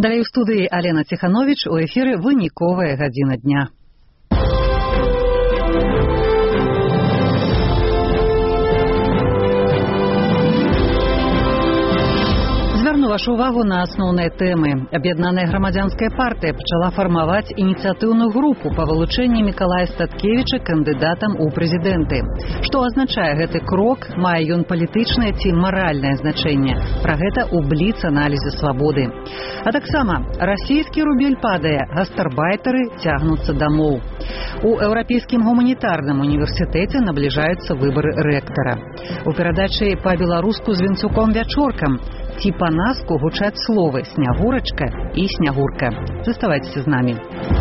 Далей у студыі Алена Ціхановіч, у эфіры выніковая гадзіна дня. Звярну вашу увагу на асноўныя тэмы. Аб'яднаная грамадзянская партыя пачала фармаваць ініцыятыўную групу па вылучэнні Мікалая Статкевіча кандыдатам у прэзідэнты. Што азначае гэты крок, мае ён палітычнае ці маральнае значэнне? Пра гэта ў бліц-аналізе «Свабоды». А таксама расійскі рубель падае, гастарбайтары цягнуцца дамоў. У Еўрапейскім гуманітарным універсітэце набліжаюцца выбары рэктара. У перадачы па-беларуску з Вінцуком Вячоркам ці па-наску гучаць словы «снягурачка» і «снягурка». Заставайцеся з намі.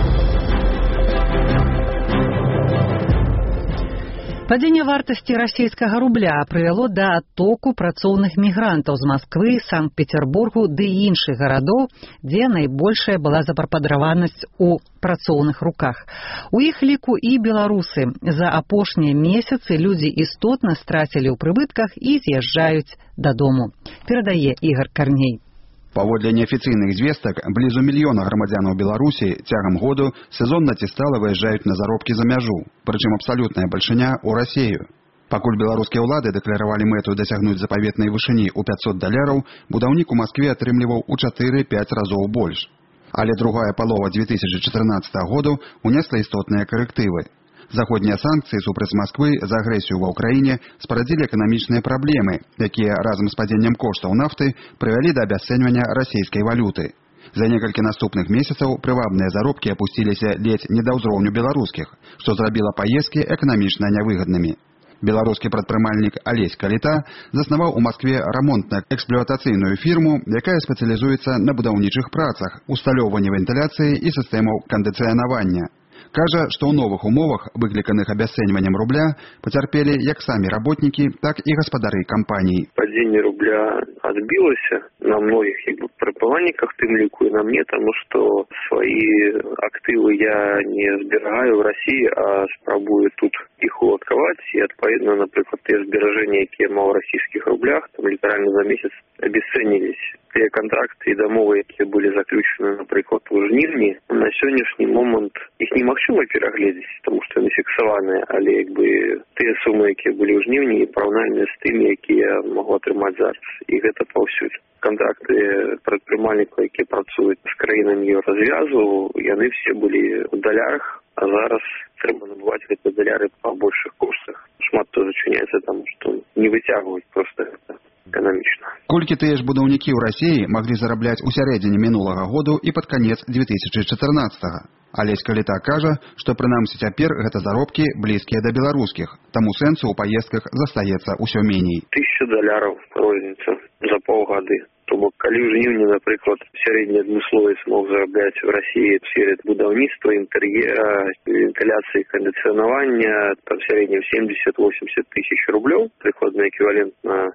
Падзенне вартасці расійскага рубля прывяло да адтоку працоўных мігрантаў з Масквы, Санкт-Петербургу ды іншых гарадоў, дзе найбольшая была запрападраванасць у працоўных руках. У іх ліку і беларусы. За апошнія месяцы людзі істотна страцілі ў прыбытках і з'язджаюць дадому. Перадае Ігор Карней. Паводле неафіцыйных звестак, блізу мільёна грамадзянаў Беларусі цягам году сезонна ці стала выязджаюць на заробкі за мяжу, прычым абсалютная бальшыня ў Расію. Пакуль беларускія ўлады дэкларавалі мэту дасягнуць запаветнай вышыні ў $500, будаўнік у Маскве атрымліваў у 4-5 разоў больш. Але другая палова 2014 году унесла істотныя карэктывы. Заходнія санкцыі супраць Масквы за агрэсію ва ўкраіне спарадзілі эканамічныя праблемы, якія разам з падзеннем коштаў нафты прывялі да абясцэньвання расійскай валюты. За некалькі наступных месяцаў прывабныя заробкі апусціліся ледзь не да ўзроўню беларускіх, што зрабіла паездкі эканамічна нявыгаднымі. Беларускі прадпрымальнік Алесь Каліта заснаваў у Маскве рамонтна-эксплуатацыйную фірму, якая спецыялізуецца на будаўнічых працах, усталёўванні вентыляцыі і сістэмаў кандыцыянавання. Кажа, што ў новых умовах, выкліканых абясцэньваннем рубля, пацярпелі як самі работнікі, так і гаспадары кампаній. Падзенне рубля адбілася на многіх прадпрымальніках, тым ліку і на мне, таму што свае актывы я не зберагаю в Расіі, а спрабую тут іх уладкаваць. І адпаведна, напрыклад, тыя зберажэнні, якія маў у расійскіх рублях, там літаральна за месяц абясцэніліся. Тыя кантракты і дамовы, якія былі заключаны, напрыклад, у жнівні, на сённяшні момант іх немагчыма перагледзець, таму што яны фіксаваныя, але тыя сумы, якія былі ў жніўні, параўнальныя з тымі, якія я магу атрымаць зараз. І гэта паўсюдь. Кантракты прадпрымальнікаў, якія працуюць з краінамі еўразвязу, яны все былі ў далярах, а зараз трэба набываць гэтыя даляры па большых коштах. Шмат хто зачыняецца, таму што не выцягваюць проста гэта эканамічна. Колькі тыя ж будаўнікі ў Расіі маглі зарабляць у сярэдзіне мінулага году і пад канец 2014-го. Алесь Каліта кажа, што прынамсі цяпер гэта заробкі блізкія да беларускіх, таму сэнсу ў паездках застаецца ўсё меней. $1000 розніца за паўгады. То бок, калі ў жніўні, напрыклад, сярэдні адмысловец мог зарабляць в Расіі в сфере будаўніцтва, інтэр'ера, вентыляцыі, кандыцыянавання, там сярэднім 70-80 тысяч рублёў, прыкладна эквівалент на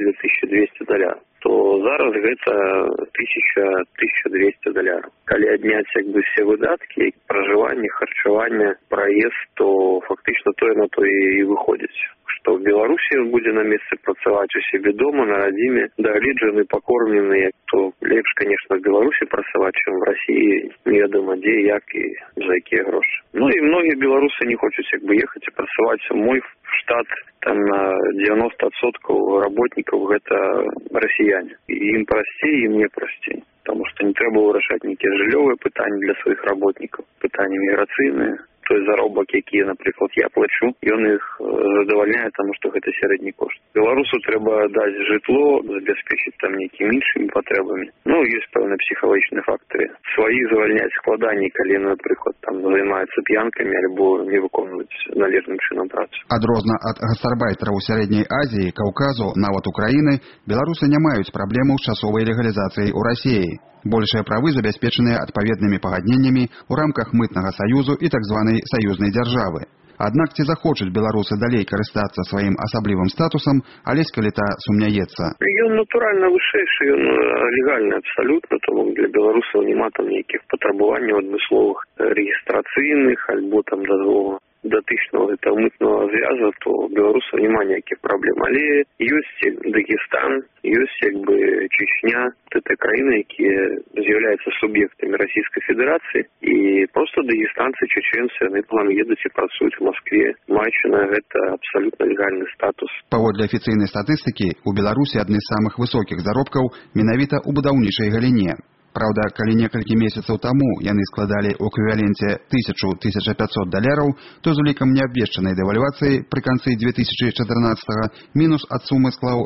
$2200, то зараз гэта $1200. Калі адняць все выдаткі, пражыванне, харчаванне, праезд, то фактычна тое на то і выходзіць. Што в Беларусі будзе на месцы працаваць у себе дома, на радзіме, дагледжаны, пакормлены, то лепш, конечно, в Беларусі працаваць, чым в Расіі, невядома дзе, як і за якія грошы. Ну і многія беларусы не хочуць ехаць і працаваць у мой штат, там на 90% работнікаў гэта расіяне. І ім прасцей, і мне прасцей. Таму што не трэба вырашаць нейкія жыллёвыя пытанні для сваіх работнікаў, пытанні міграцыйныя. Той заробак, які, напрыклад, я плачу, ён іх задавальняе, таму што гэта сярэдні кошт. Беларусу трэба даць жытло, забяспечыць там нейкімі іншымі патрэбамі. Ну, ёсць пэўныя псіхалагічныя фактары. Сваіх завальняць складаней, калі, напрыклад, там займаюцца п'янкамі альбо не выконваюць належным чынам працу. Адрозна ад гастарбайтараў у Сярэдняй Азіі, Каўказу, нават Украіны, беларусы не маюць праблемаў з часовай легалізацыяй у Расіі. Большыя правы забяспечаныя адпаведнымі пагадненнямі ў рамках мытнага саюзу і так званай саюзнай дзяржавы. Аднак ці захочуць беларусы далей карыстацца сваім асаблівым статусам, Алесь Каліта сумняецца. Ён натуральна вышэйшы, ён легальны абсалютна, тому для беларусаў няма там нейкіх патрабаванняў адмысловых рэгістрацыйных альбо там дазволу датычного этого мытного звяза, то у беларусаў няма ніякіх праблем. Але ёсць Дагестан, ёсць Чечня, это краіны, якія з'яўляюцца суб'ектамі Расійскай Федэрацыі, і просто дагестанцы, чеченцы, яны план едуць і працуюць в Москве, маючы на гэта абсалютна легальны статус. Паводле афіцыйнай статыстыкі, у Беларусі адны з самых высокіх заробкаў менавіта ў будаўнічай галіне. Праўда, калі некалькі месяцаў таму яны складалі ў эквіваленце $1000–1500, то з улікам неабвешчанай дэвальвацыі пры канцы 2014 мінус ад сумы склаў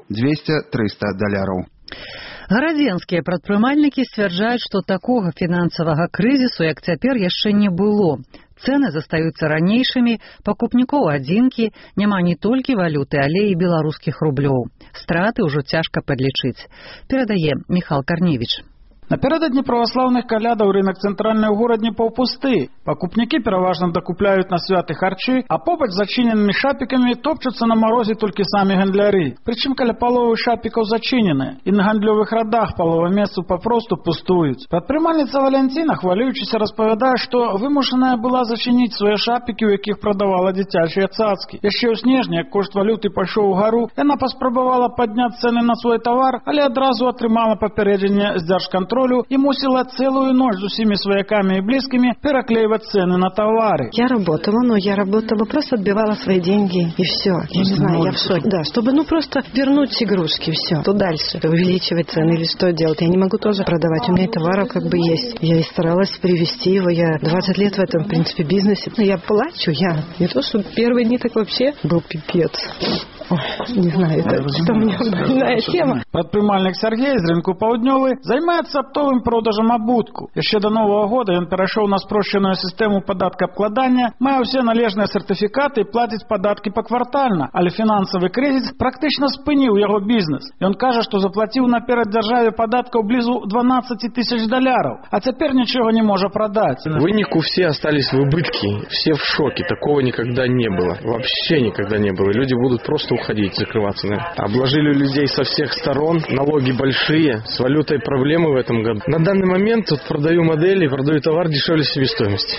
$200–300. Гарадзенскія прадпрымальнікі сцвярджаюць, што такога фінансавага крызісу, як цяпер, яшчэ не было. Цэны застаюцца ранейшымі, пакупнікоў адзінкі, няма не толькі валюты, але і беларускіх рублёў. Страты ўжо цяжка падлічыць. Перадае Міхал Карневіч. Напердадні праваслаўных калядаў рынок цэнтральны ў горадзе паўпусты. Пакупнікі пераважна дакупляюць на святы харчы, а побач з зачыненымі шапікамі топчуцца на марозе толькі самі гандляры. Прычым каля паловы шапікаў зачынены, і на гандлёвых радах палова месцаў папросту пустуюць. Прадпрымальніца Валянціна, хвалюючыся, распавядае, што вымушаная была зачыніць свае шапікі, у якіх прадавала дзіцячыя цацкі. Яшчэ ў снежні, як кошт валюты пайшоў угару, яна паспрабавала падняць цэны на свой тавар, але адразу атрымала папярэджанне з дзяржкантролю и мусила целую ночь с усими свояками и близкими переклеивать цены на товары. Я работала, просто отбивала свои деньги и все. Я не знаю, я в шоке. Да, чтобы просто вернуть игрушки, все. То дальше увеличивать цены или что делать. Я не могу тоже продавать. У меня товаров есть. Я и старалась привести его. Я 20 лет в этом, в принципе, бизнесе. Но я плачу, не то, что первые дни так вообще был пипец. Ой, не знаю, это мне больная тема. Прадпрымальнік Сергей з рынку Паўднёвы займаецца оптовым продажам абутку. Яшчэ до Нового года ён перайшоў на спрошчаную сістэму падаткаабкладання, мае ўсе належныя сертыфікаты і плаціць падаткі паквартальна, але фінансавы крызіс практычна спыніў яго бізнес. Ён кажа, што заплаціў наперад дзяржаве падаткаў блізу $12 000, а цяпер нічога не можа прадаць. В выніку все остались в убытке, все в шоке, такого никогда не было, вообще никогда не было. Люди будут просто уходить, закрываться. Обложили людей со всех сторон, налоги большие, с валютой проблемы в этом году. На данный момент тут продаю модели, продаю товар дешевле себестоимости.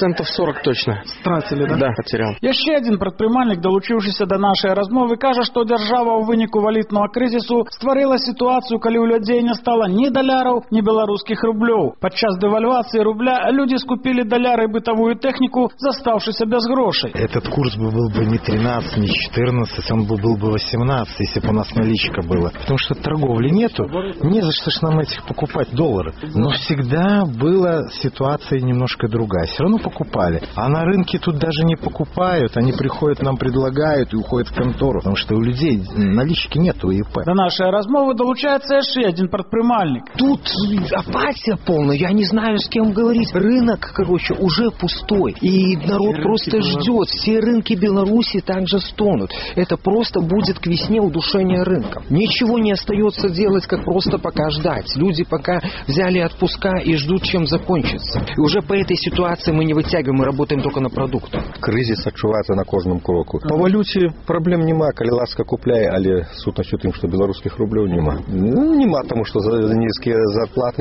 40% точно. Стратили, да? Да, потерял. Яшчэ один прадпрымальнік, долучыўшыся до нашай размовы, кажа, што дзяржава ў выніку валютнага крызісу стварыла сітуацыю, калі ў людзей не стала ні даляраў, ні беларускіх рублёў. Падчас дэвальвацыі рубля люди скупили даляры и бытовую технику, заставшись без грошей. Этот курс был бы не 13, не 14, он был бы 18, если бы у нас наличка была. Потому что торговли нету, не за что ж нам этих покупать доллары. Но всегда была ситуация немножко другая. Все равно покупали. А на рынке тут даже не покупают, они приходят, нам предлагают и уходят в контору. Потому что у людей налички нету ИП. До нашей размовы долучается еще один предпринимальник. Тут апатия полная, я не знаю, с кем говорить. Рынок, уже пустой. И народ просто ждет. Все рынки Беларуси также стонут. Это просто будет к весне удушение рынка. Ничего не остается делать, как просто пока ждать. Люди пока взяли отпуска и ждут, чем закончится. И уже по этой ситуации мы не вытягиваем, мы работаем только на продукты. Кризис адчуваецца на кожным кроку. По валюте проблем нема, калі ласка купляй, але сутнасць у тым, што беларускіх рублёў нема. Нема, тому што нізкія зарплаты,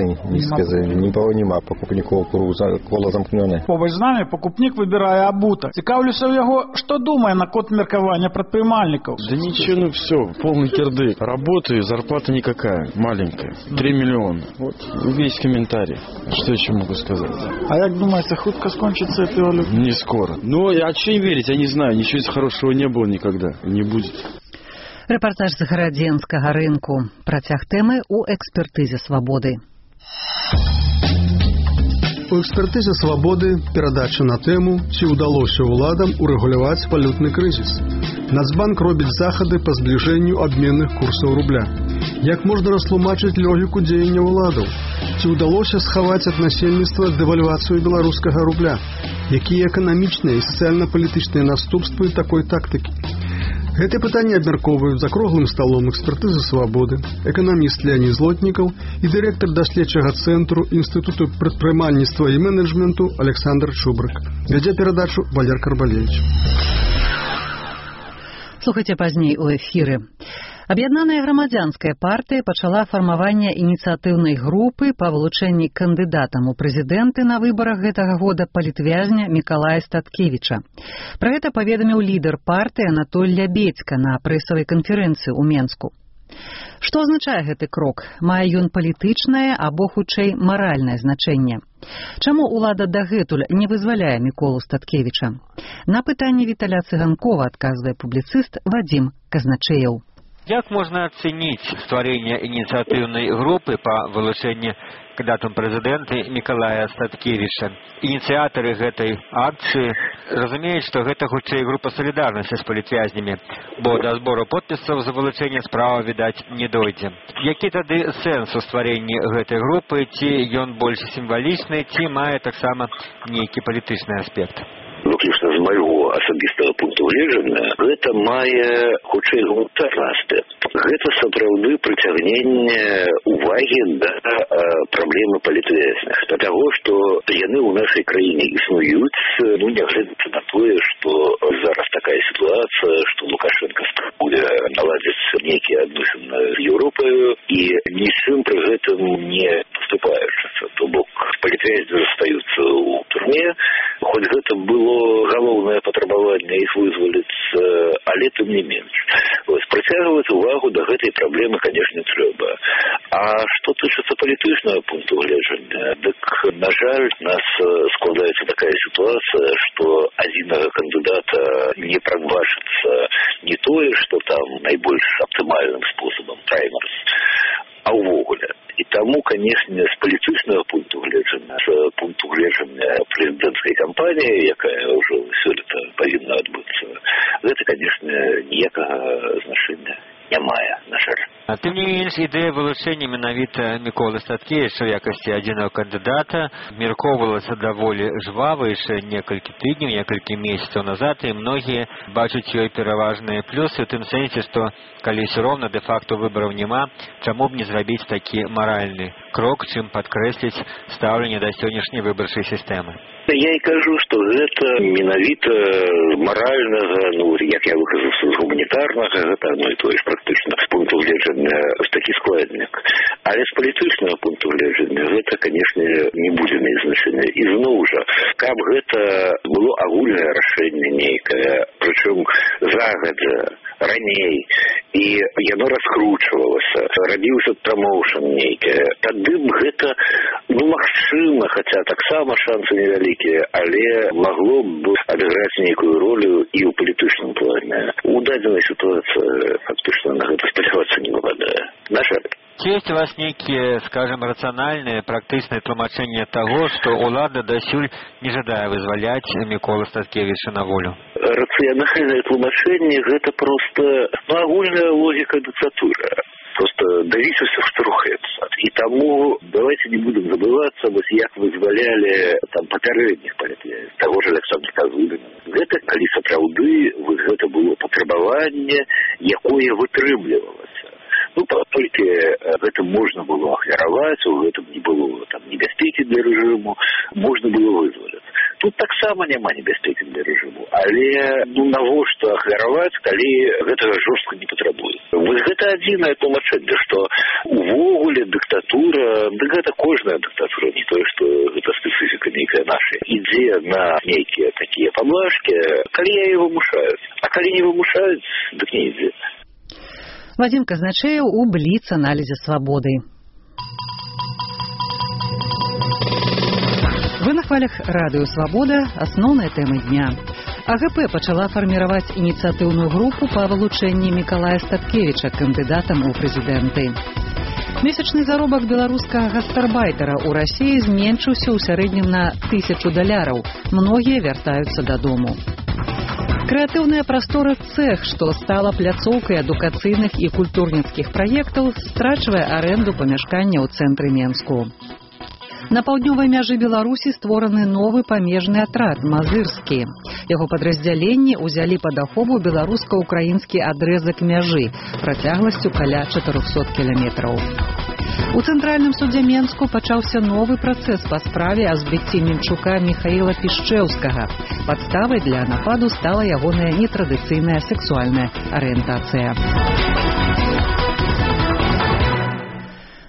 нікого нема, покупнікоў кола замкнёнае. Побач з нами покупнік выбірае абутак. Цікаўлюся ў яго, што думае наконт меркавання прадпрымальнікаў. Да ничего, все, полный кирдык. Работаю, зарплата никакая, маленькая, 3 миллиона. Вот весь комментарий. Что еще могу сказать? А як думаете, хутка скончится эта валюта? Не скоро. Ну, а что им верить, я не знаю. Ничего хорошего не было никогда, не будет. Рэпартаж з гарадзенскага рынку. Працяг тэмы ў экспертызе «Свабоды». У экспертызе «Свабоды» перадача на тэму, ці ўдалося ўладам урэгуляваць валютны крызіс. Нацбанк робіць захады па збліжэнню абменных курсаў рубля. Як можна растлумачыць логіку дзеяння ўладаў? Ці ўдалося схаваць ад насельніцтва дэвальвацыю беларускага рубля? Якія эканамічныя і сацыяльна-палітычныя наступствы такой тактыкі? Гэтыя пытанні абмяркоўваюць за круглым сталом экспертызы «Свабоды» эканаміст Леонид Злотнікаў і дырэктар даследчага цэнтру Інстытуту прадпрымальніцтва і менеджменту Александр Чубрык. Вядзе перадачу Валер Карбалевич. Слухайце пазней у эфіры. Аб'яднаная грамадзянская партыя пачала фармаванне ініцыятыўнай групы па вылучэнні кандыдатам у прэзідэнты на выбарах гэтага года палітвязня Мікалая Статкевіча. Пра гэта паведаміў лідар партыі Анатоль Лябедзька на прэсавай канферэнцыі ў Менску. Што азначае гэты крок? Мае ён палітычнае або, хутчэй, маральнае значэнне? Чаму ўлада дагэтуль не вызваляе Міколу Статкевіча? На пытанне Віталя Цыганкова адказвае публіцыст Вадзім Казначеяў. Як можна ацэніць стварэнне ініцыятыўнай групы па вылучэнні кандыдатам прэзідэнта Мікалая Статкевіча? Ініцыятары гэтай акцыі разумеюць, што гэта хутчэй група салідарнасці з палітвязнямі, бо да збору подпісаў за вылучэнне справа, відаць, не дойдзе. Які тады сэнс у стварэнні гэтай групы? Ці ён больш сімвалічны, ці мае таксама нейкі палітычны аспект? Выключна з майго асабістага пункту гледжання, гэта мае хутчэй гуманітарны аспект. Гэта сапраўды прыцягненне увагі да праблемы палітвязняў. Да таго, што яны ў нашай краіне існуюць, нягледзячы на тое, што зараз такая сітуацыя, што Лукашенко спрабуе наладзіць нейкія адносіны з Еўропаю і нічым пры гэтым не паступаючыся. То бок палітвязні застаюцца ў турме, хоць гэта было галоўнае патрабаванне іх вызваліць, але тым не менш. Прыцягваць увагу да гэтай праблемы, канешне, трэба. А што тычыцца палітычнага пункту гледжання, дык, на жаль, нас складаецца такая сітуацыя, што адзінага кандыдата не прадбачыцца не тое, што там найбольш аптымальным спосабам праймерс, а ўвогуле. І таму, канешне, з палітычнага пункту гледжання, з пункту гледжання прэзідэнцкай кампаніі, якая ўжо сёлета павінна адбыцца, гэта, канешне, ніякага значэння не мае, на жаль. Тым не менш, ідэя вылучэння менавіта Міколы Статкевіча ў якасці адзінага кандыдата меркоўвалася даволі жвава яшчэ некалькі тыдняў, некалькі месяцаў назад, і многія бачаць ёй пераважныя плюсы ў тым сэнсе, што калі ўсё роўна дэ-факту выбараў няма, чаму б не зрабіць такі маральны крок, чым падкрэсліць стаўленне да сённяшняй выбарчай сістэмы? Я і кажу, што гэта менавіта маральнага, як я выказаўся, з гуманітарнага, гэта адно і тое ж практычна з пункту гледжання такі складнік. Але з палітычнага пункту гледжання гэта, канешне, не будзе мець значэння. І зноў жа, каб гэта было агульнае рашэнне нейкае, прычым загадзя, раней, і яно раскручвалася, рабіўся прамоушн нейкае, тады б гэта, магчыма, хаця таксама шансы невялікія, але магло б адыграць нейкую ролю і ў палітычным плане. У дадзенай сітуацыі фактычна на гэта спадзявацца не выпадае. На жаль. Ці ёсць у вас нейкія, скажем, рацыянальныя, практычныя тлумачэнні таго, што ўлада дасюль не жадае вызваляць Міколу Статкевіча на волю? Рацыянальнае тлумачэнне гэта проста агульная логіка дыктатуры. Просто давіцеся, што рухаецца. І таму давайте не будем забывацца, як вызвалялі там папярэдніх палітвязняў, таго ж Александра Казуліна. Гэта калі сапраўды гэта было патрабаванне, якое вытрымлівалася. Толькі гэта можна было ахвяраваць, у гэтым не было там небяспекі для рэжыму, можна было вызваляць. Тут таксама няма небяспекі для рэжыму, але навошта ахвяраваць, калі гэтага жорстка не патрабуецца. Вось гэта адзінае тлумачэнне, што увогуле дыктатура, гэта кожная дыктатура, не тое, што гэта спецыфіка нейкая наша, ідзе на нейкія такія паблажкі, калі яе вымушаюць. А калі не вымушаюць, дык не ідзе. Вадзім Казначеяў у бліц-аналізе «Свабоды». Вы на хвалях радыё «Свабода», асноўныя тэмы дня. АГП пачала фарміраваць ініцыятыўную групу па вылучэнні Мікалая Статкевіча кандыдатам у прэзідэнты. Месячны заробак беларускага гастарбайтера ў Расіі зменшыўся ў сярэднім на $1000. Многія вяртаюцца дадому. Крэатыўная прастора «Цэх», што стала пляцоўкай адукацыйных і культурніцкіх праектаў, страчвае арэнду памяшкання ў цэнтры Менску. На паўднёвай мяжы Беларусі створаны новы памежны атрад «Мазырскі». Яго падраздзяленні ўзялі пад ахову беларуска-украінскі адрэзак мяжы працягласцю каля 400 кіламетраў. У цэнтральным судзе Менску пачаўся новы працэс па справе о збіцці Мінчука Міхаіла Пішчэўскага. Падставай для нападу стала ягоная нетрадыцыйная сексуальная арыентацыя.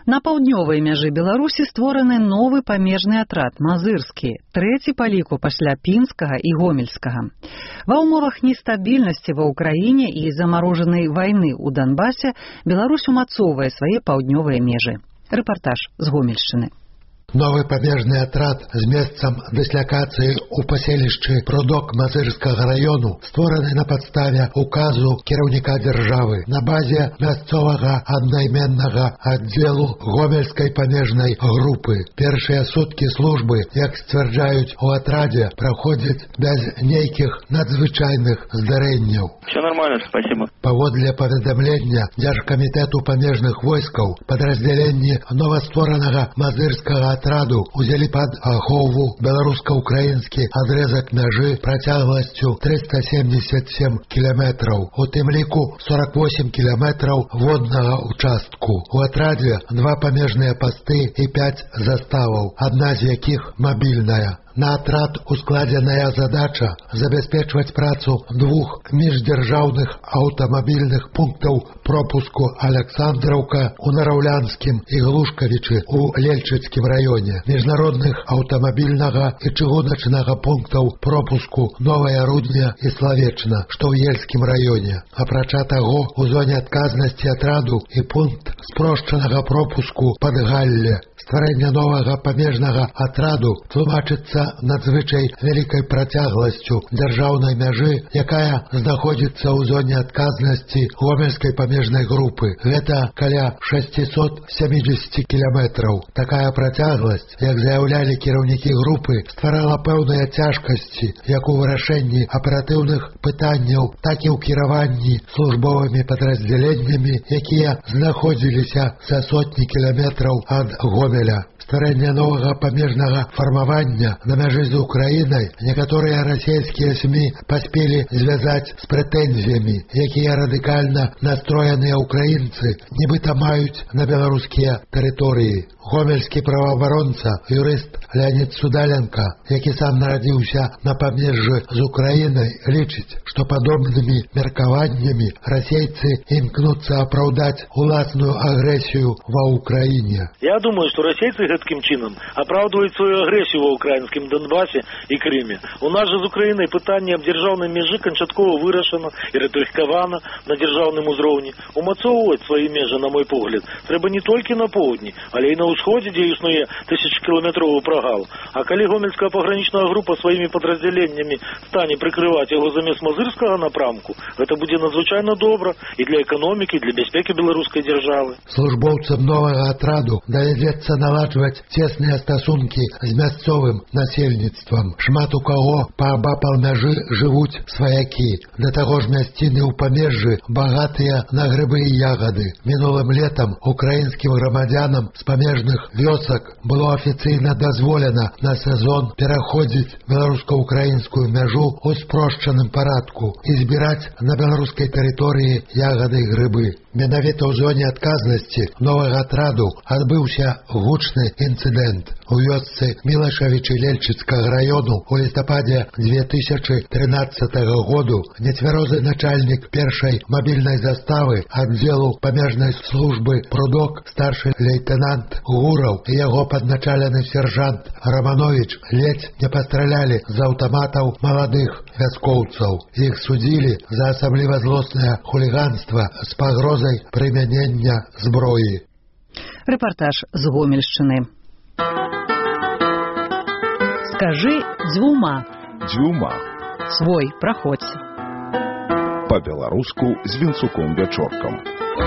На паўднёвай мяжы Беларусі створаны новы памежны атрад мазырскі, трэці па ліку пасля пінскага і гомельскага. Ва ўмовах нестабільнасці ва ўкраіне і замарожанай вайны ў Донбасе Беларусь умацоўвае свае паўднёвыя межы. Рэпартаж з Гомельшчыны. Новы памежны атрад з месцам дыслякацыі ў паселішчы Прудок Мазырскага раёну створаны на падставе указу кіраўніка дзяржавы на базе мясцовага аднайменнага аддзелу гомельскай памежнай групы. Першыя суткі службы, як сцвярджаюць у атрадзе, праходзяць без нейкіх надзвычайных здарэнняў. Все нормально, спасибо. Паводле паведамлення Дзяржкамітэту памежных войскаў, падраздзяленні новастворанага Мазырскага атраду узялі пад ахову беларуска-украінскі адрэзак мяжы працягласцю 377 кіламетраў, у тым ліку 48 кіламетраў воднага участку. У атрадзе 2 памежныя пасты і 5 заставаў, адна з якіх мабільная. На атрад ускладзеная задача забяспечваць працу 2 міждзяржаўных аўтамабільных пунктаў пропуску Александраўка у Нараўлянскім і Глушкавічы у Лельчыцкім раёне, міжнародных аўтамабільнага і чыгуначнага пунктаў пропуску Новая Рудня і Славечна, што ў Ельскім раёне. Апрача таго, у зоне адказнасці атраду і пункт спрошчанага пропуску Падгалле. Стварэнне новага памежнага атраду тлумачыцца надзвычай вялікай працягласцю дзяржаўнай мяжы, якая знаходзіцца ў зоне адказнасці гомельскай памежнай групы. Гэта каля 670 кіламетраў. Такая працягласць, як заяўлялі кіраўнікі групы, стварала пэўныя цяжкасці як у вырашэнні аператыўных пытанняў, так і ў кіраванні службовымі падраздзяленнямі, якія знаходзіліся за сотні кіламетраў ад Гомеля. Стварэнне новага памежнага фармавання на мяжы з Украінай некаторыя расійскія СМІ паспелі звязаць з прэтэнзіямі, якія радыкальна настроеныя украінцы нібыта маюць на беларускія тэрыторыі. Гомельскі праваабаронца, юрыст Леонид Судаленко, які сам нарадзіўся на памежжы з Украінай, лічыць, што падобнымі меркаваннямі расейцы імкнуцца апраўдаць уласную агрэсію ва Украіне. Я думаю, што расейцы гэткім чынам апраўдваюць сваю агрэсію ва ўкраінскім Донбасе і Крыме. У нас жа з Украінай пытанне аб дзяржаўнай мяжы канчаткова вырашана і ратыфікавана на дзяржаўным узроўні. Умацоўваць свае межы, на мой погляд, трэба не толькі на поўдні, але і на ўсходзе, дзе існуе тысячакіламетровы прагал. А калі гомельская пагранічная група сваімі падраздзяленнямі стане прыкрываць яго замест мазырскага напрамку, гэта будзе надзвычайна добра і для эканомікі, і для бяспекі беларускай дзяржавы. Службоўцам новага атраду давядзецца наладжваць цесныя стасункі з мясцовым насельніцтвам. Шмат у каго паабапал мяжы жывуць сваякі. Да таго ж мясціны ў памежжы багатыя на грыбы і ягады. Мінулым летам украінскім грамадзянам з памежных вёсак было афіцыйна дазволена на сезон пераходзіць беларуска-украінскую мяжу ў спрошчаным парадку і збіраць на беларускай тэрыторыі ягады і грыбы. Менавіта ў зоне адказнасці новага атраду адбыўся гучны інцыдэнт. У вёсцы Мілашавічы Лельчыцкага раёну у лістападзе 2013 году нецвярозы начальнік першай мабільнай заставы аддзелу памежнай службы Прудок, старшы лейтенант Гураў і яго падначалены сержант Романович ледзь не пастралялі з аўтаматаў маладых вяскоўцаў. Іх судзілі за асабліва злоснае хуліганства з пагрозай прымянення зброі. Рэпартаж з Гомельшчыны. Скажы дзвюма. Дзвюма. Свой праходзь. Па-беларуску з Вінцуком Вячоркам.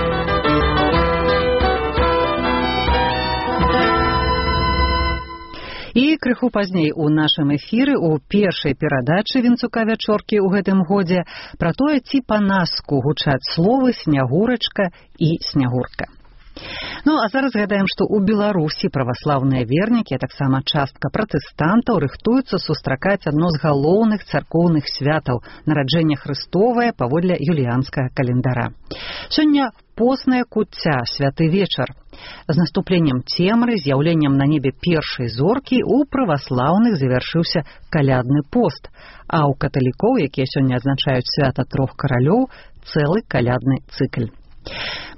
І крыху пазней у нашым эфіры у першай перадачы Вінцука Вячоркі ў гэтым годзе пра тое, ці па-наску гучаць словы снягурачка і снягурка. Ну, а зараз згадаем, што ў Беларусі праваслаўныя вернікі, а таксама частка пратэстантаў рыхтуюцца сустракаць адно з галоўных царкоўных святаў нараджэння Хрыстовае паводле юліянскага календара. Сёння постная куцця, святы вечар. З наступленнем цемры, з'яўленнем на небе першай зоркі у праваслаўных завяршыўся калядны пост, а ў каталікоў, якія сёння адзначаюць свята трох каралёў, цэлы калядны цыкль.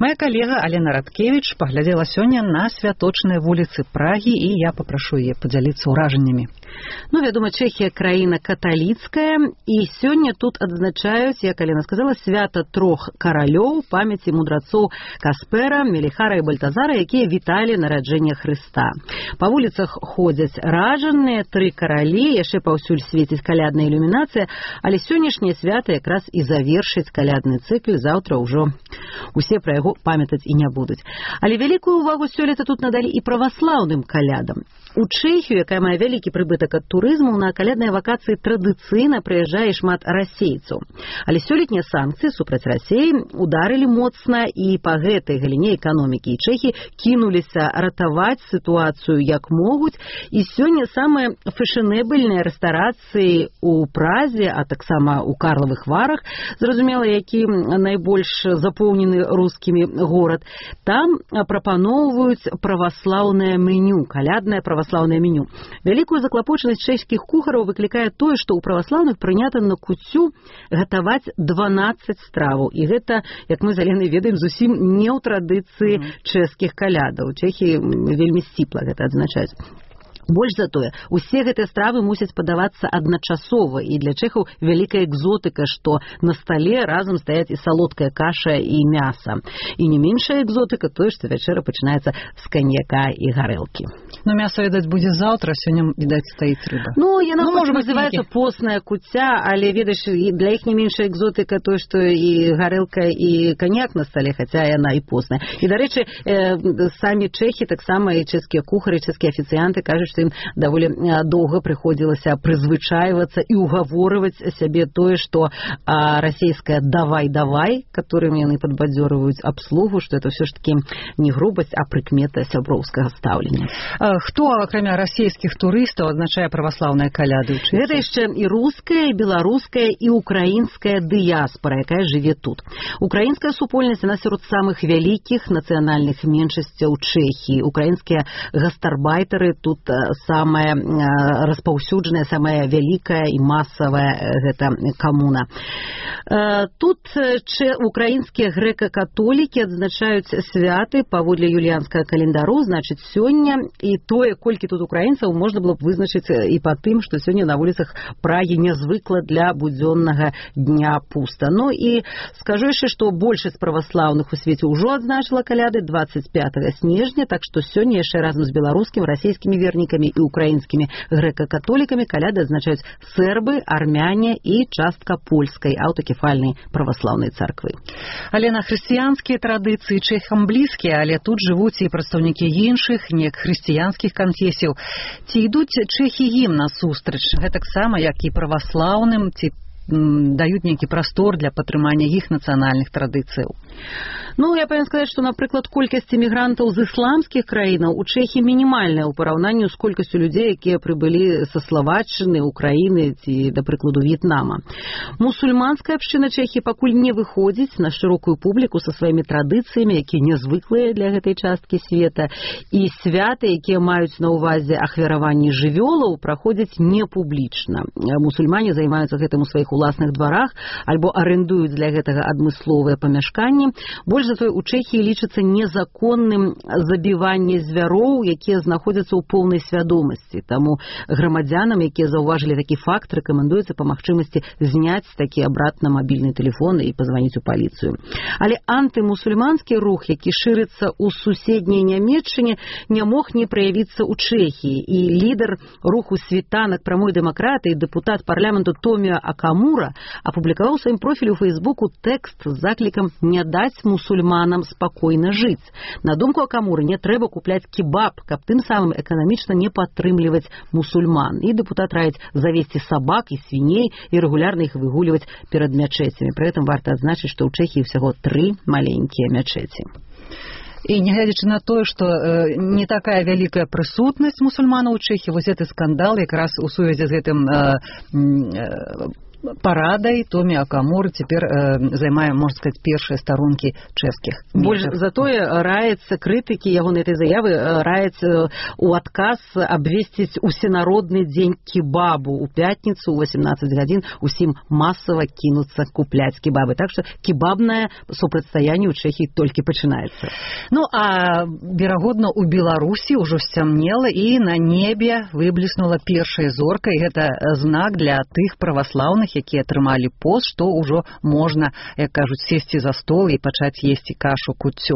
Моя калега Алена Радкевіч паглядзела сёння на святочныя вуліцы Прагі, і я папрашу яе падзяліцца ўражаннямі. Вядома, Чэхія краіна каталіцкая, і сёння тут адзначаюць, як Алена сказала, свята трох каралёў памяці мудрацоў Каспера, Меліхара і Бальтазара, якія віталі нараджэнне Хрыста. Па вуліцах ходзяць ражаныя, 3 каралі, яшчэ паўсюль свеціць калядная ілюмінацыя, але сённяшняе свята якраз і завершыць калядны цыкл, заўтра ўжо усе пра яго памятаць і не будуць. Але вялікую ўвагу сёлета тут надалі і праваслаўным калядам. У Чэхію, якая мае вялікі прыбытак ад турызму, на калядныя вакацыі традыцыйна прыязджае шмат расейцаў. Але сёлетнія санкцыі супраць Расеі ударылі моцна, і па гэтай галіне эканомікі і чэхі кінуліся ратаваць сітуацыю як могуць, і сёння самыя фэшанэбельныя рэстарацыі у Празе, а таксама у Карлавых Варах, зразумела, які найбольш запоўнены рускімі горад, там прапаноўваюць праваслаўнае меню, каляднае праваслаўнае меню. Вялікую заклапочанасць чэшскіх кухараў выклікае тое, што ў праваслаўных прынята на куццю гатаваць 12 страваў. І гэта, як мы з Аленай ведаем, зусім не ў традыцыі чэшскіх калядаў. Чэхі вельмі сціпла гэта адзначаюць. Больш за тое, усе гэтыя стравы мусяць падавацца адначасова, і для чэхаў вялікая экзотыка, што на стале разам стаяць і салодкая каша, і мяса. І не меншая экзотыка тое, што вячэра пачынаецца з каньяка і гарэлкі. Ну, мяса, відаць, будзе заўтра, сёння, відаць, стаіць рыба. Ну, яна называецца постная куцця, але, ведаеш, для іх не меншая экзотыка тое, што і гарэлка, і каньяк на стале, хаця яна і постная. І, дарэчы, самі чэхі, таксама і чэшскія кухары, чэшскія афіцыянты кажуць, што ім даволі доўга прыходзілася прызвычайвацца і угаворваць сябе тое, што расейская «давай-давай», которым яны падбадзёрваюць абслугу, што это ўсё ж такі не грубасць, а прыкмета сяброўскага стаўлення. Хто, акрамя расійскіх турыстаў, адзначае праваслаўныя каляды ў Чэхіі? Гэта яшчэ і руская, і беларуская, і украінская дыяспара, якая жыве тут. Украінская супольнасць, яна сярод самых вялікіх нацыянальных меншасцяў Чэхіі. Украінскія гастарбайтары тут самая распаўсюджаная, самая вялікая і масавая гэта камуна. Тут украінскія грэка-католікі адзначаюць святы паводле юліянскага календару, значыць, сёння, і тое, колькі тут украінцаў, можна было б вызначыць і па тым, што сёння на вуліцах Прагі нязвыкла для будзённага дня пуста. Ну і скажу яшчэ, што большасць праваслаўных у свеце ўжо адзначыла каляды 25 снежня, так што сёння яшчэ разам з беларускім, расійскімі вернікамі і украінскімі грэка-католікамі каляды адзначаюць сербы, армяне і частка польскай аўтакефальнай праваслаўнай царквы. Але на хрысціянскія традыцыі чэхам блізкія, але тут жывуць і прадстаўнікі іншых, не хрысціянскіх канфесіяў. Ці ідуць чэхі ім насустрач, гэтаксама, як і праваслаўным, ці даюць нейкі прастор для падтрымання іх нацыянальных традыцыяў? Ну, я павінна сказаць, што, напрыклад, колькасць эмігрантаў з ісламскіх краінаў у Чэхіі мінімальная ў параўнанні з колькасцю людзей, якія прыбылі са Славаччыны, Украіны ці, да прыкладу, В'етнама. Мусульманская абшчына Чэхіі пакуль не выходзіць на шырокую публіку са сваімі традыцыямі, якія нязвыклыя для гэтай часткі света, і святы, якія маюць на ўвазе ахвяраванні жывёлаў, праходзяць не публічна. Мусульмане займаюцца гэтым у сваіх уласных дварах альбо арэндуюць для гэтага адмысловыя памяшканні. Больш за тое, у Чэхіі лічыцца незаконным забіванне звяроў, якія знаходзяцца ў поўнай свядомасці. Таму грамадзянам, якія заўважылі такі факт, рэкамендуецца па магчымасці зняць такі абрад на мабільны тэлефон і пазваніць у паліцыю. Але антымусульманскі рух, які шырыцца ў суседняй Нямецчыне, не мог не праявіцца ў Чэхіі. І лідар руху «Світанак прамой дэмакратыі», дэпутат парламенту Томіо Акамура апублікаваў у сваім профілі ў Фейсбуку тэкст з заклікам не даць мусульманам спакойна жыць. На думку Акамуры, не трэба купляць кебаб, каб тым самым эканамічна не падтрымліваць мусульман. І дэпутат раіць завесці сабак і свіней і рэгулярна іх выгульваць перад мячэцямі. Пры гэтым варта адзначыць, што ў Чэхіі ўсяго 3 маленькія мячэці. І нягледзячы на тое, што не такая вялікая прысутнасць мусульманаў у Чэхіі, вось гэты скандал якраз у сувязі з гэтым парадай Томі Акамуры цяпер займае, можна сказаць, першыя старонкі чэшскіх. Больш затое раецца крытыкі ягонай этой заявы, раецца у адказ абвесціць усенародны дзень кебабу у пятніцу ў 18 гадзін, усім масава кінуцца купляць кебабы. Так што кебабнае супрацьстаянне ў Чэхіі толькі пачынаецца. Ну, а верагодна, у Беларусі ўжо сцямнела і на небе выбліснула першая зорка, і гэта знак для тых праваслаўных, якія атрымалі пост, што ўжо можна, як кажуць, сесці за стол і пачаць есці кашу куццю.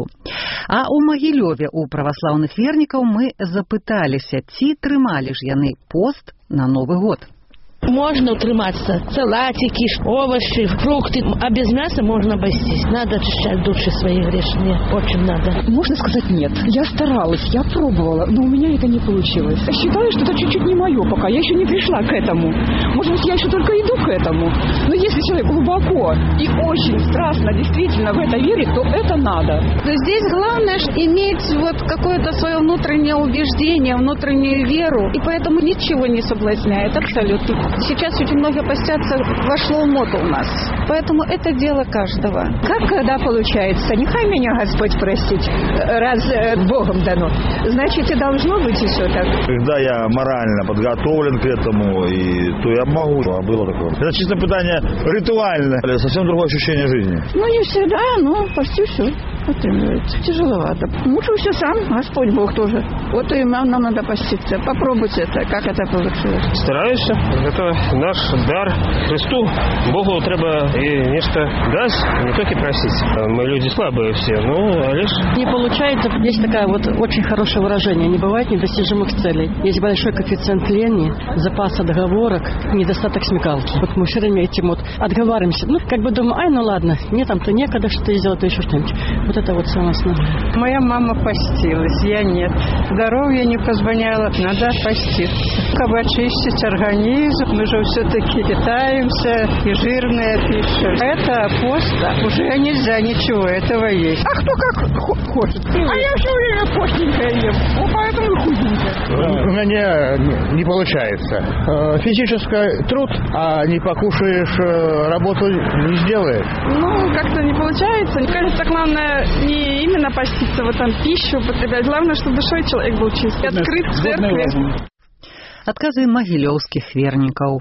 А ў Магілёве у праваслаўных вернікаў мы запыталіся, ці трымалі ж яны пост на Новы год. Можно утрыматься. Салатики, овощи, фрукты. А без мяса можно обойтись. Надо очищать души свои грешные. Очень надо. Можно сказать нет. Я старалась, я пробовала, но у меня это не получилось. Считаю, что это чуть-чуть не мое пока. Я еще не пришла к этому. Может быть, я еще только иду к этому. Но если человек глубоко и очень страстно действительно в это верит, то это надо. Но здесь главное иметь вот какое-то свое внутреннее убеждение, внутреннюю веру. И поэтому ничего не соблазняет абсолютно. Сейчас очень много постятся, вошло в моду у нас. Поэтому это дело каждого. Как когда получается? Нехай меня Господь простит, раз Богом дано. Значит, и должно быть и все так. Когда я морально подготовлен к этому, то я могу. А было такое. Это чисто питание ритуальное. Совсем другое ощущение жизни. Ну, не всегда, но почти все. Тяжеловато. Мучился сам, Господь Бог тоже. Вот и нам надо поститься. Попробуйте это, как это получилось. Стараюсь. Это наш дар Христу. Богу треба и нечто дать, не только просить. Мы люди слабые все, но лишь... Не получается. Есть такое вот очень хорошее выражение. Не бывает недостижимых целей. Есть большой коэффициент лени, запас отговорок, недостаток смекалки. Вот мы все время этим вот отговариваемся. Ну, как бы думаю, ай, ну ладно, мне там-то некогда что-то сделать, то еще что-нибудь. Вот это вот самое основное. Моя мама постилась, я нет. Здоровье не позвоняло, надо поститься. Как бы очистить организм, мы же все-таки питаемся, и жирная пища. Это пост, уже нельзя ничего этого есть. А кто как хочет. А я все время постненькое ем, поэтому худенькая. У меня не получается. Физический труд, а не покушаешь, работу не сделаешь. Ну, как-то не получается. Мне кажется, главное не именно поститься, вот там пищу употреблять. Главное, чтобы душой человек был чистый, открыт в церкви. Адказы магілёўскіх вернікаў.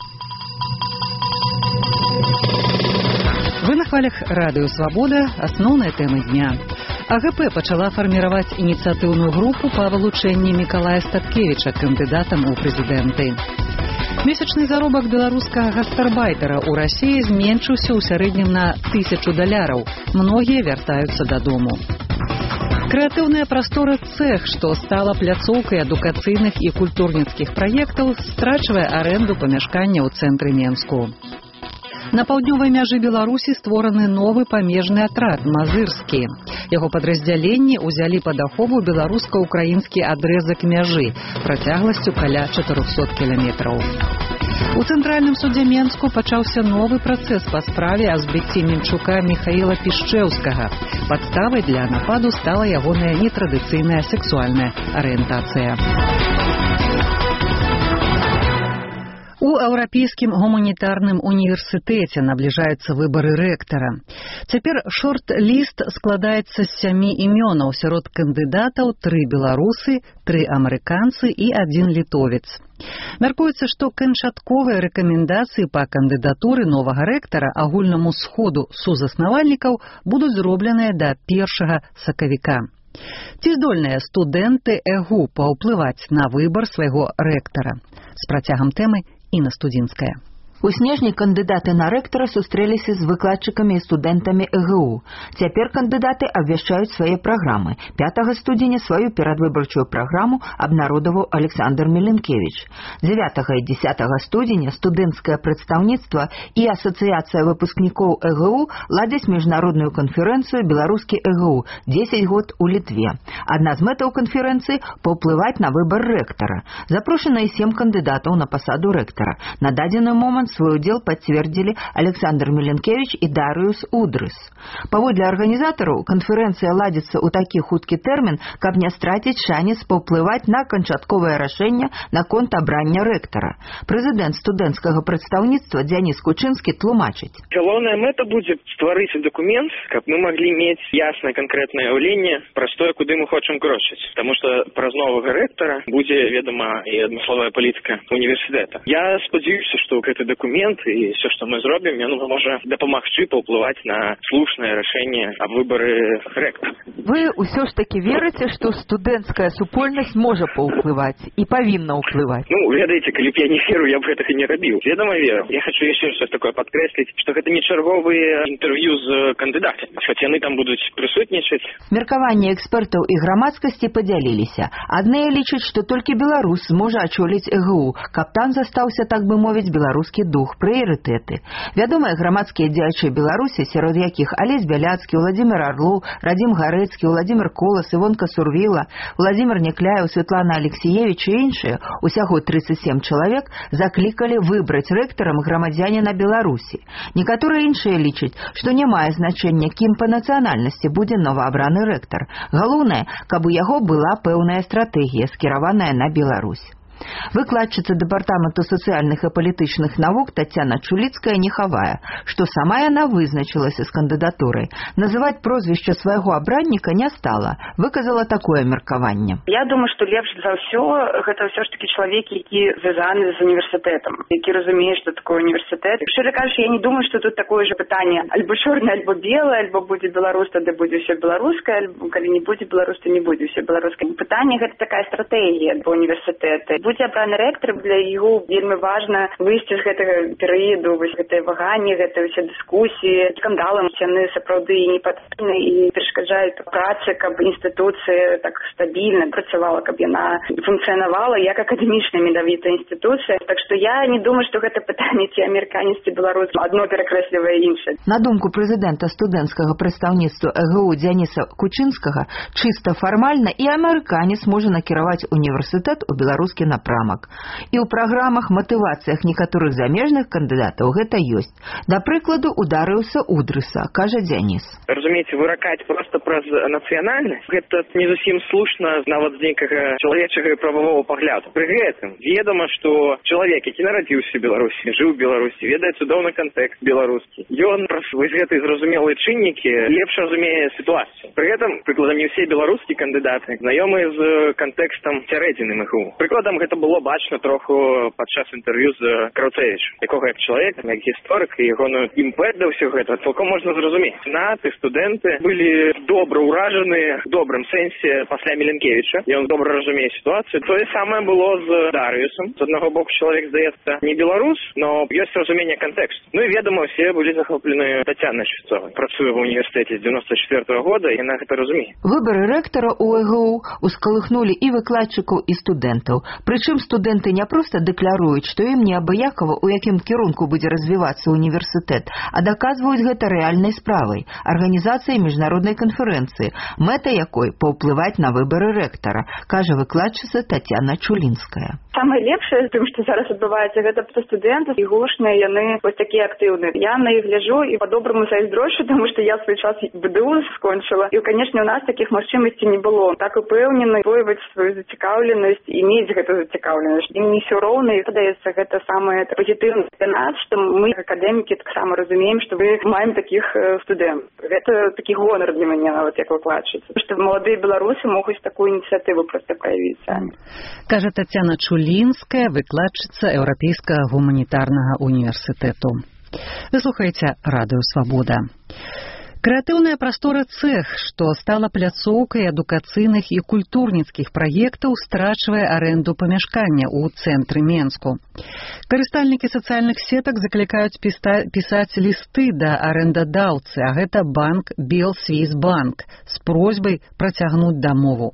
Вы на хвалях радыё «Свабода». Асноўныя тэмы дня. АГП пачала фарміраваць ініцыятыўную групу па вылучэнні Мікалая Статкевіча кандыдатам у прэзідэнты. Месячны заробак беларускага гастарбайтера ў Расіі зменшыўся ў сярэднім на $1000. Многія вяртаюцца дадому. Крэатыўная прастора «Цэх», што стала пляцоўкай адукацыйных і культурніцкіх праектаў, страчвае арэнду памяшкання ў цэнтры Менску. На паўднёвай мяжы Беларусі створаны новы памежны атрад «Мазырскі». Яго падраздзяленні ўзялі пад ахову беларуска-украінскі адрэзак мяжы працягласцю каля 400 кіламетраў. У цэнтральным судзе Менску пачаўся новы працэс па справе о збіцці Мінчука Міхаіла Пішчэўскага. Падставай для нападу стала ягоная нетрадыцыйная сексуальная арыентацыя. У Еўрапейскім гуманітарным універсітэце набліжаюцца выбары рэктара. Цяпер шорт-ліст складаецца з 7 імёнаў. Сярод кандыдатаў 3 беларусы, 3 амерыканцы і 1 літовец. Мяркуецца, што канчатковыя рэкамендацыі па кандыдатуры новага рэктара агульнаму сходу сузаснавальнікаў будуць зробленыя да 1 сакавіка. Ці здольныя студэнты ЭГУ паўплываць на выбар свайго рэктара? З працягам тэмы Інна Студзінская. У снежні кандыдаты на рэктара сустрэліся з выкладчыкамі і студэнтамі ЭГУ. Цяпер кандыдаты абвяшчаюць свае праграмы. 5 студзеня сваю перадвыбарчую праграму абнародаваў Александр Меленкевич. 9 і 10 студзеня студэнцкае прадстаўніцтва і асацыяцыя выпускнікоў ЭГУ ладзяць міжнародную канферэнцыю «Беларускі ЭГУ. 10 год у Літве». Адна з мэтаў канферэнцыі – паўплываць на выбар рэктара. Запрошаныя 7 кандыдатаў на пасаду рэктара. На дадзены момант свой удзел пацвердзілі Александр Міленкевіч і Дарыюс Удрыс. Паводле арганізатараў, канферэнцыя ладзіцца ў такі хуткі тэрмін, каб не страціць шанец паўплываць на канчатковае рашэнне наконт абрання рэктара. Прэзідэнт студэнцкага прадстаўніцтва Дзяніс Кучынскі тлумачыць. Галоўная мэта будзе стварыць дакумент, каб мы маглі мець яснае канкрэтнае ўяўленне пра тое, куды мы хочам крочыць. Таму што праз новага рэктара будзе, ведама, і адмысловая палітыка універсітэта. Я спадзяюся, што гэты дакумент і ўсё, што мы зробім, ён можа дапамагчы паўплываць на слушнае рашэнне аб выбары рэктара. Вы ўсё ж такі верыце, што студэнцкая супольнасць можа паўплываць і павінна ўплываць? Ну, ведаеце, калі б я не веру, я б гэтага не рабіў. Ведама, веру. Я хочу яшчэ раз такое падкрэсліць, што гэта не чарговыя інтэрв'ю з кандыдатамі, хоць яны там будуць прысутнічаць. Меркаванне экспертаў і грамадскасці падзяліліся. Адныя лічаць, што толькі беларус зможа ачоліць ЭГУ, каб там застаўся, так бы мовіць, беларускі дух, прыярытэты. Вядомыя грамадскія дзеячы Беларусі, сярод якіх Алесь Бяляцкі, Владзімир Арлоў, Радзім Гарэцкі, Владзімир Колас, Івонка Сурвіла, Владзімир Някляеў, Святлана Алексіевіч і іншыя, усяго 37 чалавек, заклікалі выбраць рэктарам грамадзяніна Беларусі. Некаторыя іншыя лічаць, што не мае значэння, кім па нацыянальнасці будзе новаабраны рэктар. Галоўнае, каб у яго была пэўная стратэгія, скіраваная на Беларусь. Выкладчыца Дэпартаменту сацыяльных і палітычных навук Тацяна Чуліцкая не хавае, што сама яна вызначылася з кандыдатурай. Называць прозвішча свайго абранніка не стала, выказала такое меркаванне. Я думаю, што лепш за ўсё гэта ўсё ж такі чалавек, які звязаны з універсітэтам, які разумее, што такое універсітэт. Шчыра кажучы, я не думаю, што тут такое ж пытанне альбо чорнае, альбо белае, альбо будзе беларус, тады будзе ўсё беларускае, альбо калі не будзе беларус, то не будзе ўсё беларускае. Пытанне гэта такая стратэгія для універсітэта. Будзе абраны рэктар, для яго вельмі важна выйсці з гэтага перыяду, вось гэтае ваганне, гэтыя ўсе дыскусіі, скандалам, яны сапраўды не патрэбны і перашкаджаюць працы, каб інстытуцыя так стабільна працавала, каб яна функцыянавала як акадэмічная менавіта інстытуцыя. Так што я не думаю, што гэта пытанне ці амерыканец, ці беларус адно перакрэслівае іншае. На думку прэзідэнта студэнцкага прадстаўніцтва ЭГУ Дзяніса Кучынскага, чыста фармальна і амерыканец можа накіраваць універсітэт у беларускі напрамак. І ў праграмах, матывацыях некаторых замежных кандыдатаў гэта ёсць. Да прыкладу, у Дарыюса Удрыса, кажа Дзяніс. Разумееце, выракаць проста праз нацыянальнасць, гэта не зусім слушна нават з нейкага чалавечага і прававого пагляду. Пры гэтым ведама, што чалавек, які нарадзіўся ў Беларусі, жыў у Беларусі, ведае цудоўны кантэкст беларускі. Ён праз вось гэтыя зразумелыя чыннікі лепш разумее сітуацыю. Пры гэтым, прыкладам, не ўсе беларускія кандыдаты знаёмыя з кантэкстам сярэдзіны МГУ. Прыкладам, гэта было бачна троху падчас інтэрв'ю з Краўцевічам, якога як чалавек, як гісторык і ягоную імпэт да ўсё гэта цалком можна зразумець. Наты, студэнты былі добра ўражаны в добрым сэнсе пасля Міленкевіча, і ён добра разумее сітуацыю. Тое самае было з Дарыюсам. З аднаго боку, чалавек, здаецца, не беларус, но ёсць разуменне кантэксту. Ну і ведама, усе былі захоплены Тацянай Швецовай. Працуе ва універсітэце з 94-го года, і яна гэта разумее. Выбары рэктара ў ЭГУ ускалыхнулі і выкладчыкаў, і студэнтаў. Прычым студэнты не проста дэкляруюць, што ім не абыякава, у якім кірунку будзе развівацца універсітэт, а даказваюць гэта рэальнай справай, арганізацыяй міжнароднай канферэнцыі, мэта якой паўплываць на выбары рэктара, кажа выкладчыца Тацяна Чулінская. Самае лепшае, тым, што зараз адбываецца, гэта што студэнты і гушныя, яны вось такія актыўныя. Я на іх гляджу і па-добраму зайздрошчу, таму што я свой час БДУ скончыла. І, канешне, у нас такіх магчымасцей не было. Так упэўнена вываць сваю зацікаўленасць і мець гэту зацікаўленасць. Ім не ўсё роўна, і падаецца, гэта самае пазітыўнае для нас, што мы, акадэмікі, таксама разумеем, што мы маем такіх студэнтаў. Гэта такі гонар для мяне, нават як выкладчыца. Што маладыя беларусы могуць такую ініцыятыву проста праявіць самі. Кажа Тацяна Чулінская, выкладчыца Еўрапейскага гуманітарнага універсітэту. Вы слухаеце Радыё Свабода. Крэатыўная прастора «Цэх», што стала пляцоўкай адукацыйных і культурніцкіх праектаў, страчвае арэнду памяшкання ў цэнтры Менску. Карыстальнікі сацыяльных сетак заклікаюць пісаць лісты да арэндадаўцы, а гэта банк Белсвізбанк, з просьбай працягнуць дамову.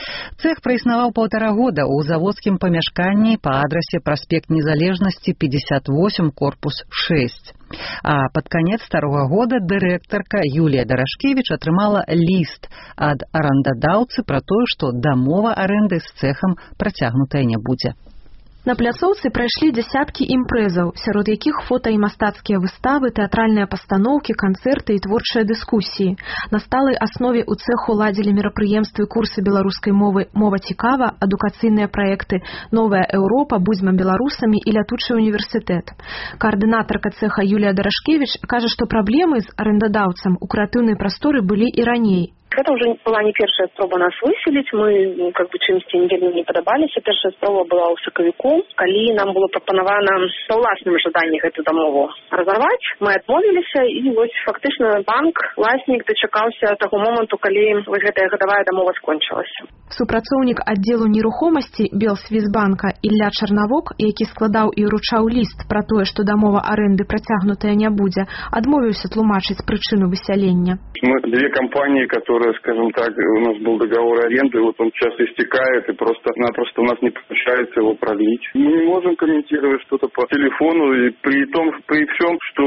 Цэх праіснаваў 1,5 года ў заводскім памяшканні па адрасе праспект Незалежнасці 58, корпус 6. А пад канец старога года дырэктарка Юлія Дарашкевіч атрымала ліст ад арандадаўцы пра тое, што дамова арэнды з цэхам працягнутая не будзе. На пляцоўцы прайшлі дзясяткі імпрэзаў, сярод якіх фота і мастацкія выставы, тэатральныя пастаноўкі, канцэрты і творчыя дыскусіі. На сталай аснове ў цэху ладзілі мерапрыемствы, курсы беларускай мовы «Мова цікава», адукацыйныя праекты «Новая Еўропа», «Будзьма беларусамі» і «Лятучы універсітэт». Каардынатарка цэха Юлія Дарашкевіч кажа, што праблемы з арэндадаўцам у крэатыўнай прасторы былі і раней. Гэта ўжо была не першая спроба нас выселіць, мы чымсьці вельмі не падабаліся. Першая спроба была ў сакавіку, калі нам было прапанавана па ўласным жаданні гэту дамову разарваць. Мы адмовіліся і вось фактычна банк, уласнік дачакаўся таго моманту, калі гэтая гадавая дамова скончылася. Супрацоўнік аддзелу нерухомасці Белсвізбанка Ілля Чарнавок, які складаў і ўручаў ліст пра тое, што дамова арэнды працягнутая не будзе, адмовіўся тлумачыць прычыну высялення. Мы две компании, которые, скажем так, у нас был договор аренды, вот он сейчас истекает, и просто-напросто у нас не получается его продлить. Мы не можем комментировать что-то по телефону, и при всем, что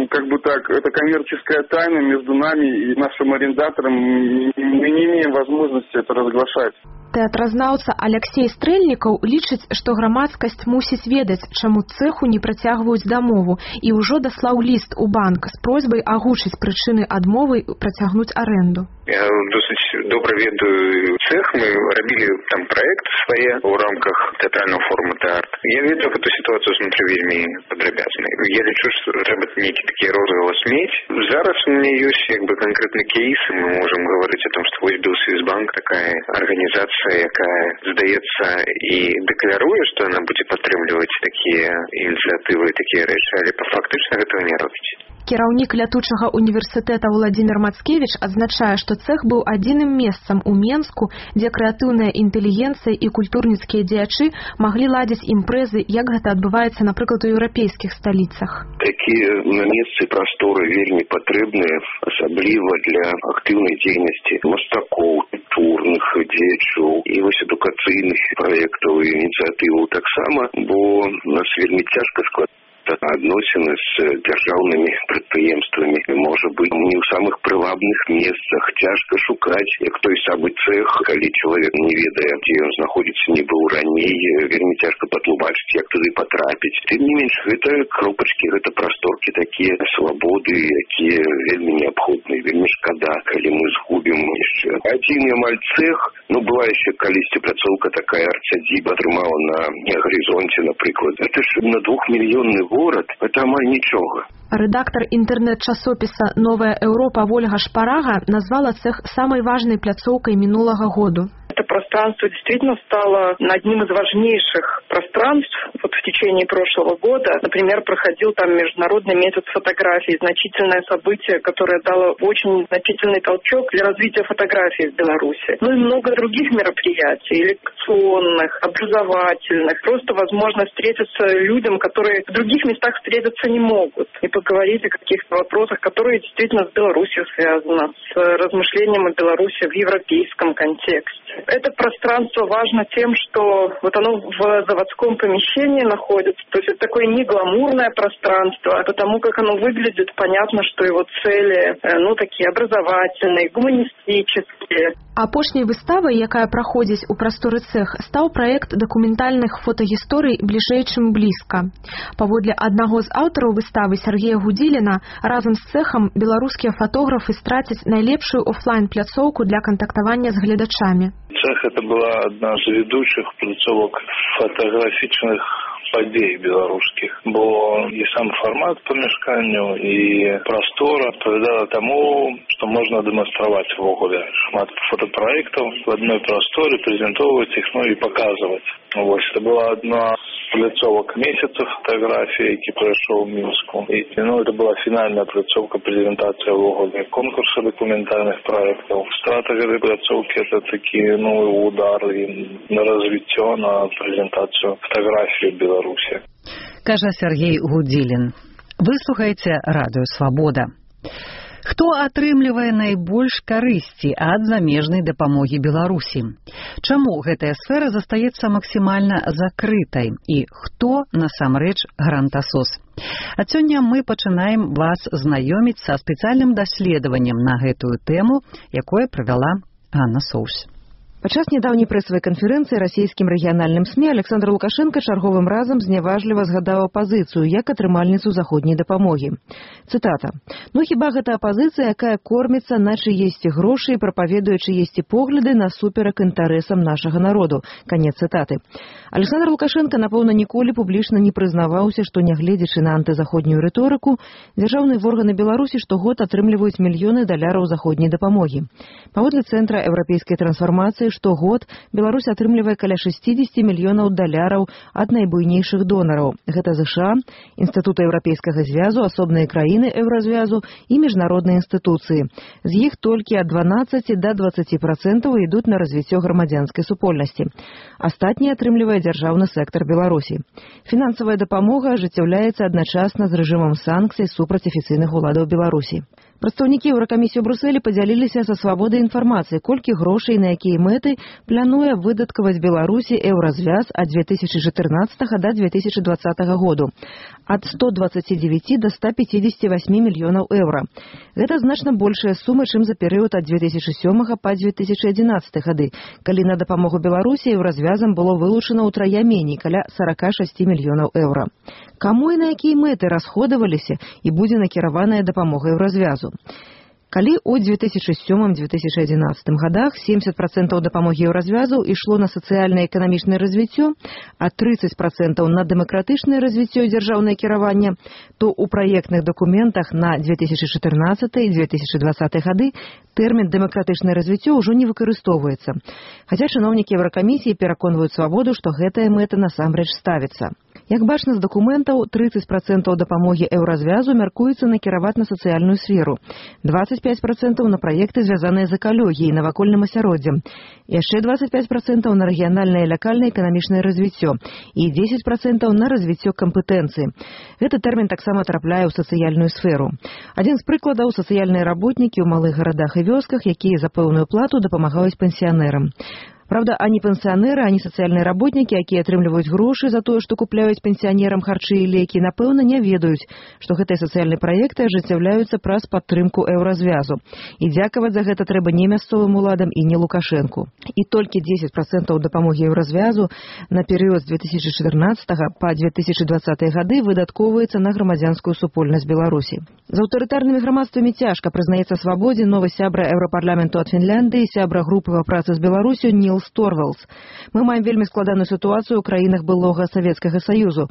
это коммерческая тайна между нами и нашим арендатором, мы не имеем возможности это разглашать. Тэатразнаўца Аляксей Стрэльнікаў лічыць, што грамадскасць мусіць ведаць, чаму цэху не працягваюць дамову, і ўжо даслаў ліст у банк з просьбай агучыць прычыны адмовы працягнуць арэнду. Я досыць добра ведаю цэх, мы рабілі там праект свае ў рамках тэатральнага форума «Тэарт». Я ведаю эту сітуацыю знутры вельмі падрабязна. Я лічу, што трэба нейкі такі розгалас мець. Зараз у мяне ёсць канкрэтны кейс, і мы можам гаварыць о том, што вось Белсвізбанк такая арганізацыя, якая, здаецца, і дэкларуе, што яна будзе падтрымліваць такія ініцыятывы, такія рэчы, але фактычна гэтага не робіць. Кіраўнік лятучага універсітэта Владзімір Мацкевіч адзначае, што цэх быў адзіным месцам у Менску, дзе крэатыўная інтэлігенцыя і культурніцкія дзеячы маглі ладзіць імпрэзы, як гэта адбываецца, напрыклад, у еўрапейскіх сталіцах. Такія месцы прасторы вельмі патрэбныя, асабліва для актыўнай дзейнасці мастакоў, культурных дзеячоў і вось адукацыйных праектаў і ініцыятываў таксама, бо нас вельмі цяжка складаць адносіны з дзяржаўнымі прадпрыемствамі. Можа быць, не ў самых прывабных месцах, цяжка шукаць, як той самы цэх, калі чалавек не ведае, дзе ён знаходзіцца, не быў раней, вельмі цяжка патлумачыць, як туды патрапіць. Тым не менш, гэта кропачкі, гэта прасторкі, такія свабоды, якія вельмі неабходныя, вельмі шкада, калі мы згубім яшчэ адзін амаль цэх. Была яшчэ калісьці пляцоўка такая арцядзіба атрымала на гарызонце, напрыклад. Гэта ж на 2-мільённы горад, это амаль нічога. Рэдактар інтэрнэт-часопіса «Новая Еўропа» Вольга Шпарага назвала цэх самой важной пляцоўкой минулого года. Это пространство действительно стало одним из важнейших пространств в течение прошлого года. Например, проходил там международный месяц фотографий, значительное событие, которое дало очень значительный толчок для развития фотографии в Беларуси. И много других мероприятий, лекционных, образовательных. Просто возможность встретиться людям, которые в других местах встретиться не могут. И поговорить о каких-то вопросах, которые действительно с Беларусью связаны, с размышлением о Беларуси в европейском контексте. Это пространство важно тем, что оно в заводском помещении находится. То есть это такое не гламурное пространство, а потому как оно выглядит, понятно, что его цели, такие образовательные, гуманистические. Апошняй выставай, якая праходзіць у прасторы цэх, стаў праект дакументальных фотагісторый «Бліжэй, чым блізка». Паводле аднаго з аўтараў выставы Сергея Гудзіліна, разам з цэхам беларускія фатографы страцяць найлепшую офлайн-пляцоўку для кантактавання з гледачамі. Цэх это была одна з ведучых пляцовак фотаграфічных падзей беларускіх, бо і сам фармат памяшканню і прастора адпавядала таму, што можна дэманстраваць увогуле шмат фотапраектаў в адной прасторе, прэзентоўваць іх, і паказваць. Вось, это была одна з пляцовак месяца фотаграфіі, які прайшоў у Мінску. І это была фінальная пляцовка, прэзентацыя увогуле конкурса дакументальных праектаў. Страта гэтай пляцоўкі это такі новы удар на развіццё, на прэзентацыю фотаграфіі Беларусі. Кажа Сергей Гудзілін. Вы слухаеце Радыё Свабода. Хто атрымлівае найбольш карысці ад замежнай дапамогі Беларусі? Чаму гэтая сфера застаецца максімальна закрытай? І хто насамрэч грантасос? А сёння мы пачынаем вас знаёміць са спецыяльным даследаваннем на гэтую тэму, якое правяла Анна Соус. Падчас нядаўняй прэсавай канферэнцыі расійскім рэгіянальным СМІ Александр Лукашенко чарговым разам зняважліва згадаў апазіцыю як атрымальніцу заходняй дапамогі. Цытата. «Ну хіба гэта апазіцыя, якая корміцца на чыесьці грошы і прапаведуе чыесьці погляды насуперак інтарэсам нашага народу». Канец цытаты. Александр Лукашенко, напэўна, ніколі публічна не прызнаваўся, што, нягледзячы на антызаходнюю рыторыку, дзяржаўныя органы Беларусі штогод атрымліваюць мільёны даляраў заходняй дапамогі. Паводле Цэнтра еўрапейскай трансфармацыі, штогод Беларусь атрымлівае каля 60 мільёнаў даляраў ад найбуйнейшых донараў. Гэта ЗША, Інстытута Еўрапейскага звязу, асобныя краіны Еўразвязу і міжнародныя інстытуцыі. З іх толькі ад 12 да 20% ідуць на развіццё грамадзянскай супольнасці. Астатнія атрымлівае дзяржаўны сектар Беларусі. Фінансавая дапамога ажыццяўляецца адначасна з рэжымам санкцый супраць афіцыйных уладаў Беларусі. Прадстаўнікі Еўракамісіі ў Брусэлі падзяліліся са свабодай інфармацыі, колькі грошай на якія мэты плануе выдаткаваць Беларусі Еўразвяз ад 2014 да 2020 году. Ад 129 до 158 мільёнаў еўра. Гэта значна большая сума, чым за перыяд ад 2007 па 2011 гады, калі на дапамогу Беларусі Еўразвязам было вылучана ўтрая меней, каля 46 мільёнаў еўра. Каму і на якія мэты расходаваліся і будзе накіраваная дапамога Еўразвязу? Калі ў 2007-2011 годах 70% дапамогі Еўразвязу ішло на сацыяльна-эканамічнае развіццё, а 30% на дэмакратычнае развіццё і дзяржаўнае кіраванне, то ў праектных дакументах на 2014 і 2020 гады тэрмін дэмакратычнае развіццё ўжо не выкарыстоўваецца. Хаця чыноўнікі Еўракамісіі пераконваюць свабоду, што гэтая мэта насамрэч ставіцца. Як бачна з дакументаў, 30% дапамогі Еўразвязу мяркуецца накіраваць на сацыяльную сферу, 25% на праекты, звязаныя з экалогіяй, навакольным асяроддзем, яшчэ 25% на рэгіянальнае і лакальнае эканамічнае развіццё і 10% на развіццё кампетэнцыі. Гэты тэрмін таксама трапляе ў сацыяльную сферу. Адзін з прыкладаў — сацыяльныя работнікі ў малых гарадах і вёсках, якія за пэўную плату дапамагаюць пенсіянерам. Правда, ані пенсіянеры, ані сацыяльныя работнікі, якія атрымліваюць грошы за тое, што купляюць пенсіянерам харчы і лекі, напэўна, не ведаюць, што гэтыя сацыяльныя праекты ажыццяўляюцца праз падтрымку Еўразвязу. І дзякаваць за гэта трэба не мясцовым уладам і не Лукашэнку. І толькі 10% дапамогі Еўразвязу на перыяд з 2014 па 2020 гады выдаткоўваецца на грамадзянскую супольнасць Беларусі. За аўтарытарнымі грамадствамі цяжка прызнаецца свабодзе новы сябра Еўрапарламенту ад Фінляндыі, сябра групы па працы з Беларусю Нілс Торвалдс. Мы маем вельмі складаную сітуацыю ў краінах былога Савецкага Саюзу.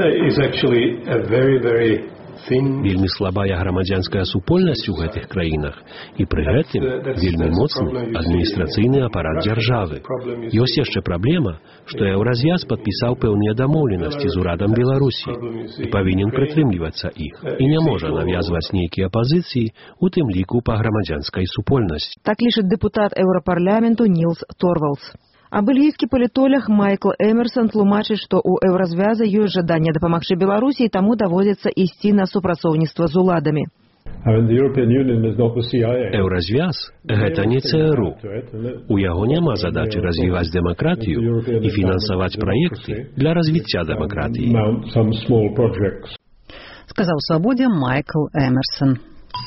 Вельмі слабая грамадзянская супольнасць у гэтых краінах і пры гэтым вельмі моцны адміністрацыйны апарат дзяржавы. Ёсць яшчэ праблема, што Еўразвяз падпісаў пэўныя дамоўленасці з урадам Беларусі і павінен прытрымлівацца іх і не можа навязваць нейкія пазіцыі, у тым ліку па грамадзянскай супольнасці. Так лічыць дэпутат Еўрапарламенту Нілс Торвалдс. А бельгійскі палітолог Майкл Эмерсон тлумачыць, што ў Еўразвяза ёсць жаданне дапамагчы Беларусі і таму даводзіцца ісці на супрацоўніцтва з уладамі. Еўразвяз – гэта не ЦРУ. У яго няма задачы развіваць дэмакратыю і фінансаваць праекты для развіцця дэмакратыі. Сказаў свабодзе Майкл Эмерсон.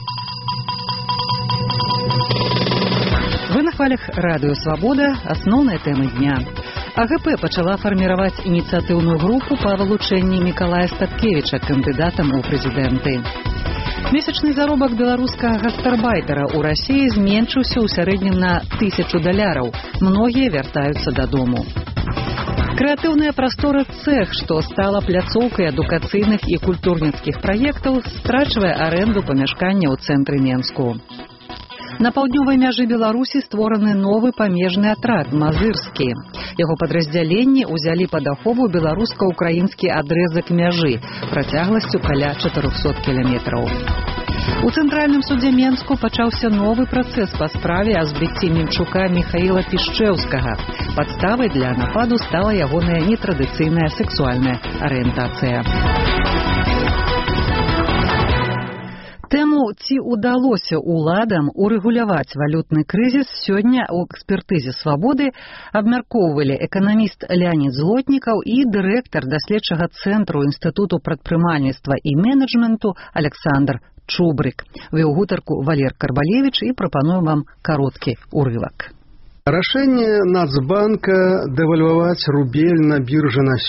Вы на хвалях радыё «Свабода», асноўныя тэмы дня. АГП пачала фарміраваць ініцыятыўную групу па вылучэнні Мікалая Статкевіча кандыдатам у прэзідэнты. Месячны заробак беларускага гастарбайтера ў Расіі зменшыўся ў сярэднім на $1000. Многія вяртаюцца дадому. Крэатыўная прастора «Цэх», што стала пляцоўкай адукацыйных і культурніцкіх праектаў, страчвае арэнду памяшкання ў цэнтры Менску. На паўднёвай мяжы Беларусі створаны новы памежны атрад «Мазырскі». Яго падраздзяленні ўзялі пад ахову беларуска-украінскі адрэзак мяжы працягласцю каля 400 кіламетраў. У цэнтральным судзе Менску пачаўся новы працэс па справе о збіцці Мінчука Міхаіла Пішчэўскага. Падставай для нападу стала ягоная нетрадыцыйная сексуальная арыентацыя. Тэму, ці ўдалося ўладам урэгуляваць валютны крызіс, сёння ў экспертызе «Свабоды» абмяркоўвалі эканаміст Леонід Злотнікаў і дырэктар даследчага цэнтру Інстытуту прадпрымальніцтва і менеджменту Александр Чубрык. Вёў гутарку Валер Карбалевіч і прапануем вам кароткі урывак. Рашэнне Нацбанка дэвальваваць рубель на біржы на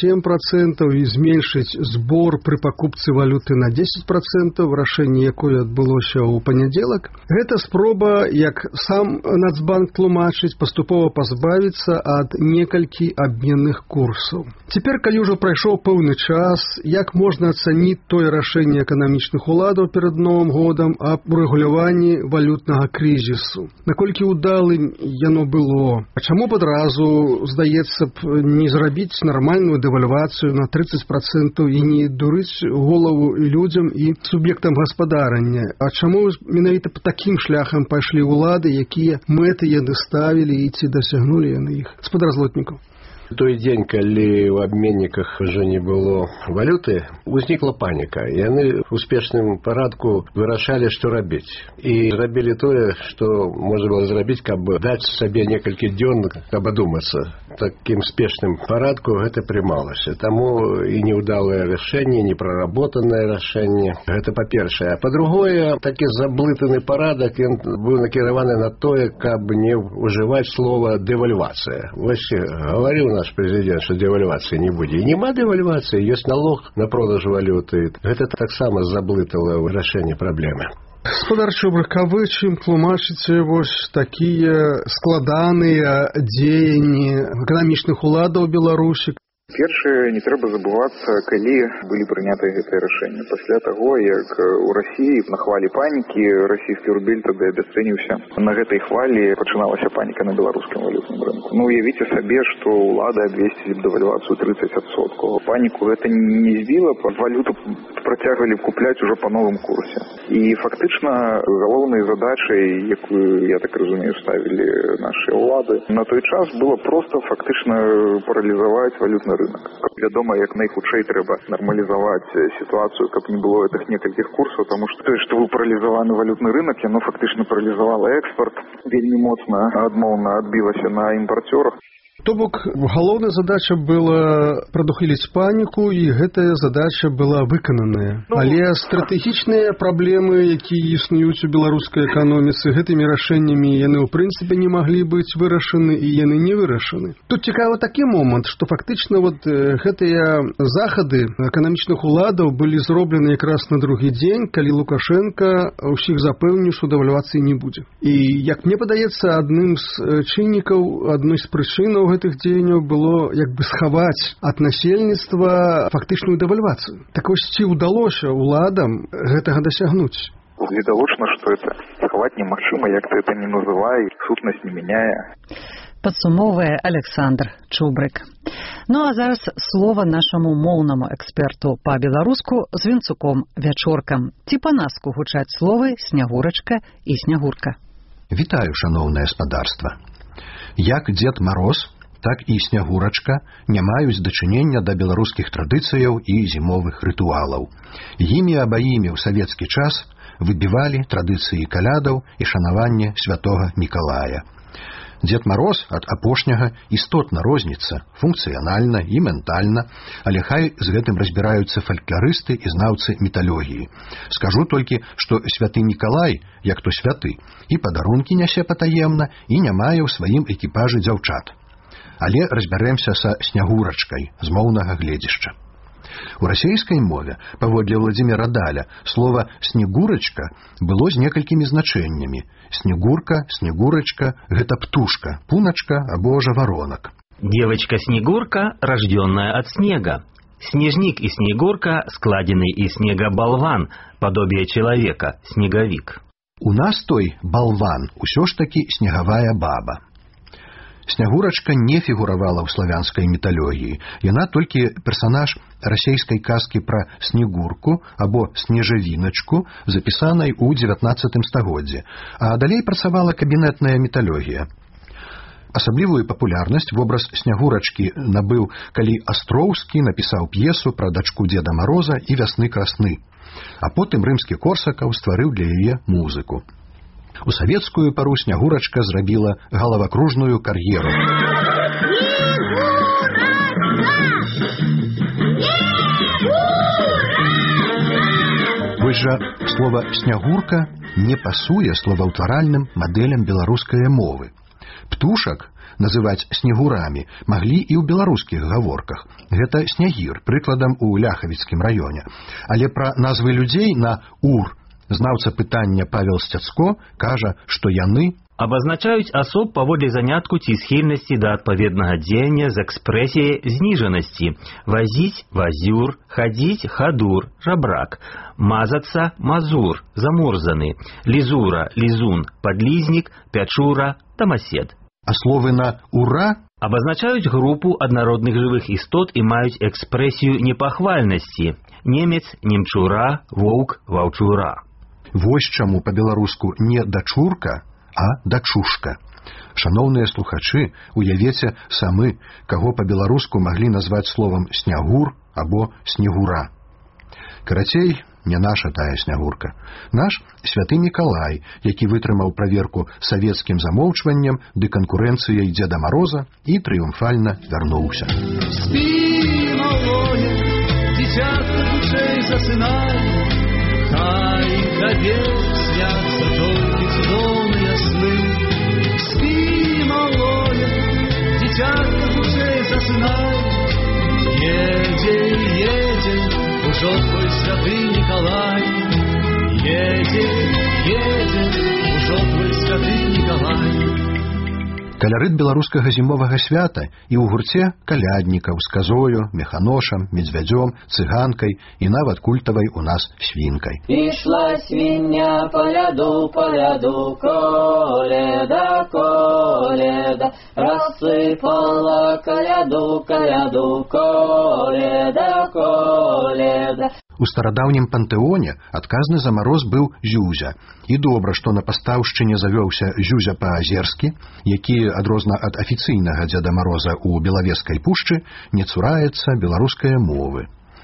7% і зменшыць збор пры пакупцы валюты на 10%, рашэнне якое адбылося ў панядзелак, гэта спроба, як сам Нацбанк тлумачыць, паступова пазбавіцца ад некалькі абменных курсаў. Цяпер, калі ўжо прайшоў пэўны час, як можна ацаніць тое рашэнне эканамічных уладаў перад Новым годам аб урэгуляванні валютнага крызісу? Наколькі ўдалым яно было? А чаму б адразу, здаецца б, не зрабіць нармальную дэвальвацыю на 30% і не дурыць голову і людзям і суб'ектам гаспадарання? А чаму менавіта па такім шляхам пайшлі ўлады, якія мэты яны ставілі і ці дасягнулі яны іх? Гаспадар Злотнікаў. Той дзень, калі ў абменніках ўжо не было валюты, узнікла паніка. Яны ў спешным парадку вырашалі, што рабіць. І рабілі тое, што можна было зрабіць, каб даць сабе некалькі дзён, каб адумацца. Такім спешным парадку гэта прымалася. Таму і неўдалае рашэнне, непраработанае рашэнне. Гэта па-першае. А па-другое, такі заблытаны парадак, ён быў накіраваны на тое, каб не ўжываць слова «дэвальвацыя». Вось гаварыў наш президент, что девальвации не будет. И нема девальвации, есть налог на продаж валюты. Это таксама заблытало решение проблемы. Гаспадар Чубрык, а вы чым тлумачыце вось такія складаныя дзеянні эканамічных уладаў Беларусі? Першае, не трэба забывацца, калі былі прынятыя гэтыя рашэнні. Пасля таго, як у Расіі на хвалі панікі расійскі рубель тады абясцэніўся. На гэтай хвалі пачыналася паніка на беларускім валютным рынку. Ну, уявіце сабе, што ўлады абвесцілі б дэвальвацыю 30%. Паніку гэта не збіла, валюту працягвалі купляць ужо па новым курсе. І фактычна галоўнай задачай, якую, я так разумею, ставілі нашыя ўлады, на той час было проста фактычна паралізаваць валютны рынок. Вядома, як найхутчэй трэба нармалізаваць сітуацыю, каб не было гэтых некалькіх курсаў, таму што тое, што быў паралізаваны валютны рынок, яно фактычна паралізавала экспорт, вельмі моцна адмоўна адбілася на імпарцёрах. То бок, галоўная задача была прадухіліць паніку, і гэтая задача была выкананая. Але стратэгічныя праблемы, якія існуюць у беларускай эканоміцы, гэтымі рашэннямі яны ў прынцыпе не маглі быць вырашаны, і яны не вырашаны. Тут цікавы такі момант, што фактычна вот гэтыя захады эканамічных уладаў былі зроблены якраз на другі дзень, калі Лукашенко ўсіх запэўніў, што дэвальвацыі не будзе. І, як мне падаецца, адным з чыннікаў, адной з прычынаў гэтых дзеянняў было як бы схаваць ад насельніцтва фактычную дэвальвацыю. Так вось, ці ўдалося ўладам гэтага дасягнуць? Відавочна, што это схаваць немагчыма, як ты это не называй, сутнасць не мяняе. Падсумоўвае Александр Чубрык. Ну а зараз слова нашаму моўнаму эксперту па-беларуску з вінцуком Вячоркам. Ці па-наску гучаць словы «снягурачка» і «снягурка». Вітаю, шаноўнае спадарства. Як Дзед Мароз, так і снягурачка не маюць дачынення да беларускіх традыцыяў і зімовых рытуалаў. Імі абаімі ў савецкі час выбівалі традыцыі калядаў і шанаванне святога Мікалая. Дзед Мароз ад апошняга істотна розніцца, функцыянальна і ментальна, але хай з гэтым разбіраюцца фалькларысты і знаўцы міталогіі. Скажу толькі, што святы Мікалай, як то святы, і падарункі нясе патаемна, і не мае ў сваім экіпажы дзяўчат. Але разбярэмся са снягурачкай з моўнага гледзішча. У расейскай мове, паводле Владзіміра Даля, слова «снегурачка» было з некалькімі значэннямі. Снегурка, снегурачка – гэта птушка, пуначка або жаваронак. Девочка-снегурка, рожденная от снега. Снежник и снегурка, складенный из снега болван, подобие человека, снеговик. У нас той балван усё ж такі снегавая баба. Снягурачка не фігуравала ў славянскай міталогіі. Яна толькі персанаж расейскай казкі пра снегурку або снежавіначку, запісанай у 19 стагоддзі, а далей працавала кабінетная міталогія. Асаблівую папулярнасць вобраз снягурачкі набыў, калі Астроўскі напісаў п'есу пра дачку Дзеда Мароза і вясны красны, а потым рымскі Корсакаў стварыў для яе музыку. У савецкую пару снягурачка зрабіла галавакружную кар'еру. Вось жа слова «снягурка» не пасуе словаўтваральным мадэлям беларускай мовы. Птушак называць снегурамі маглі і ў беларускіх гаворках. Гэта снягір, прыкладам у Ляхавіцкім раёне. Але пра назвы людзей на «ур» знаўца пытання Павел Сцяцко кажа, што яны абазначаюць асоб паводле занятку ці схільнасці да адпаведнага дзеяння з экспрэсіяй зніжанасці. Вазіць – вазюр, хадзіць – хадур, жабрак, мазацца – мазур, замурзаны, лізура – лізун, падлізнік, пячура, тамасед. А словы на «ура» абазначаюць групу аднародных жывых істот і маюць экспрэсію непахвальнасці. Немец – немчура, воўк – ваўчура. Вось чаму па-беларуску не «дачурка», а «дачушка». Шаноўныя слухачы, уявіце самы, каго па-беларуску маглі назваць словам «снягур» або «снегура». Карацей, не наша тая снягурка. Наш святы Мікалай, які вытрымаў праверку савецкім замоўчваннем ды канкурэнцыяй Дзеда Мароза і трыумфальна вярнуўся. Спі, малое, дзіцятка хутчэй засынай, хай табе сняцца толькі цудоўныя сны. Спі, малое, дзіцятка хутчэй засынай, едзе, ужо твой святы Мікалай. Едзе, ужо твой святы Мікалай. Калярыт беларускага зімовага свята і ў гурце каляднікаў з казою, механошам, медвядзём, цыганкай і нават культавай у нас свінкай. Ішла свіння по ляду, коледа, рассыпала каляду, коледа. У старадаўнім пантэоне адказны за мароз быў Зюзя. І добра, што на пастаўшчыне завёўся Зюзя па-азерскі, які, адрозна ад афіцыйнага Дзеда Мароза ў Белавежскай пушчы, не цураецца беларускай мовы.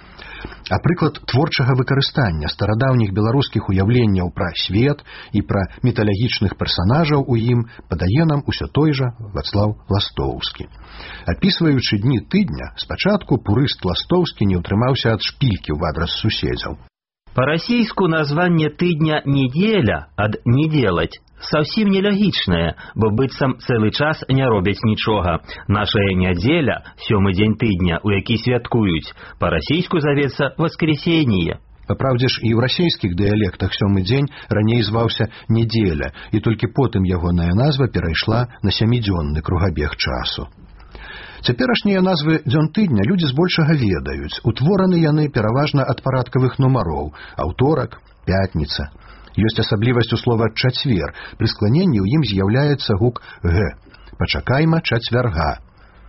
А прыклад творчага выкарыстання старадаўніх беларускіх уяўленняў пра свет і пра міталагічных персанажаў у ім падае нам усё той жа Вацлаў Ластоўскі. Апісваючы дні тыдня, спачатку пурыст Ластоўскі не ўтрымаўся ад шпількі ў адрас суседзяў. Па-расійску названне тыдня «недзеля» ад «не делать» совсем нелогічнае, бо быццам цэлы час не робяць нічога. Нашая нядзеля, 7-й дзень тыдня, у які святкуюць, па-расійску завецца «воскресенье». Папраўдзе ж, і ў расійскіх дыялектах 7-й дзень раней зваўся «недзеля», і толькі потым ягоная назва перайшла на 7-дзённы кругабег часу. Цяперашнія назвы дзён тыдня людзі збольшага ведаюць. Утвораны яны пераважна ад парадкавых нумароў – аўторак, пятніца. Ёсць асаблівасць у слова «чацвер». Пры скланенні ў ім з'яўляецца гук «г». Пачакайма чацвярга.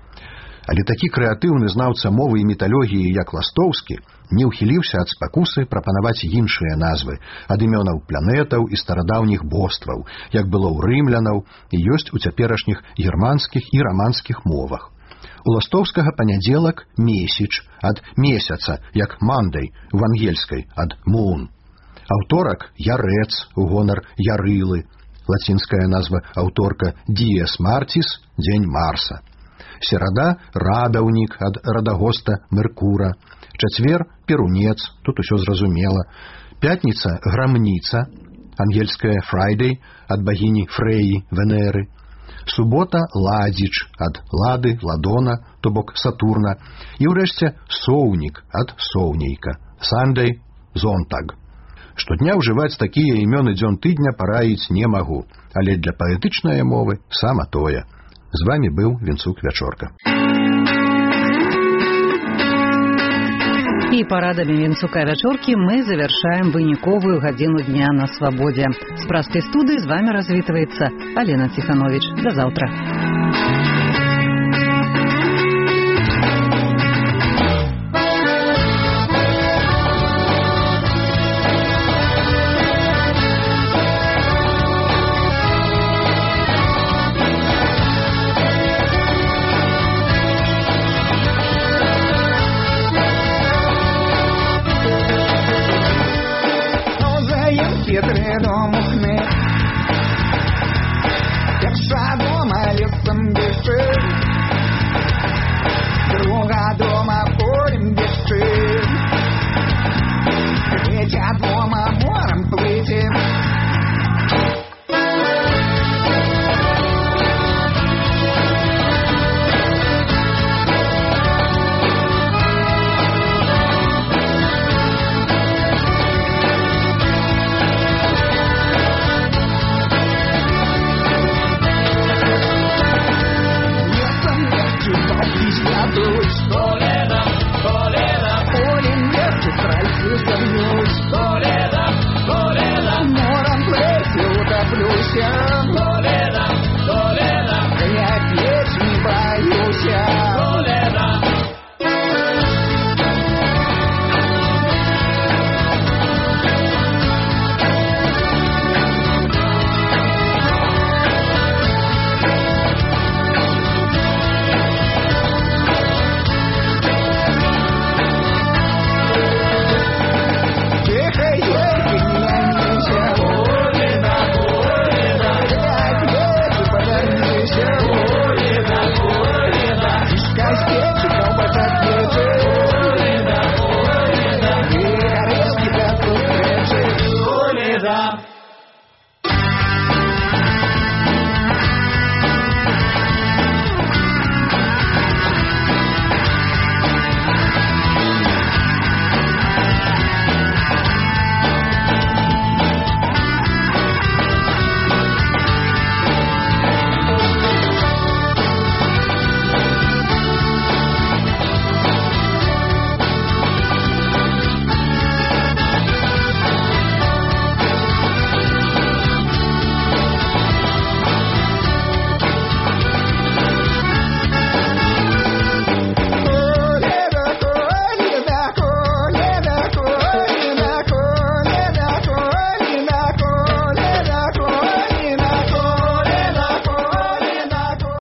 Але такі крэатыўны знаўца мовы і міталогіі, як Ластоўскі, не ўхіліўся ад спакусы прапанаваць іншыя назвы, ад імёнаў планетаў і старадаўніх бостваў, як было ў рымлянаў і ёсць у цяперашніх германскіх і раманскіх мовах. У Ластоўскага панядзелак – месяч, ад месяца, як Мандай, у ангельскай, ад moon. Аўторак – ярэц, у гонар ярылы. Лацінская назва аўторка – dies martis, дзень Марса. Серада – радаўнік, ад радагоста Меркура. Чацвер – перунец, тут усё зразумела. Пятніца – грамніца, ангельская Friday, ад багіні Фрэі, Венеры. Субота – ладзіч, ад лады, ладона, то бок Сатурна. І ўрэшце соўнік, ад соўнейка. Sunday – зонтаг. Штодня ўжываць такія імёны дзён тыдня параіць не магу, але для паэтычнай мовы сама тое. З вами быў Вінцук Вячорка. И парадами Винцука Вячорки мы завершаем выниковую годину дня на свободе. С Праской студии с вами развитывается Алена Тиханович. До завтра.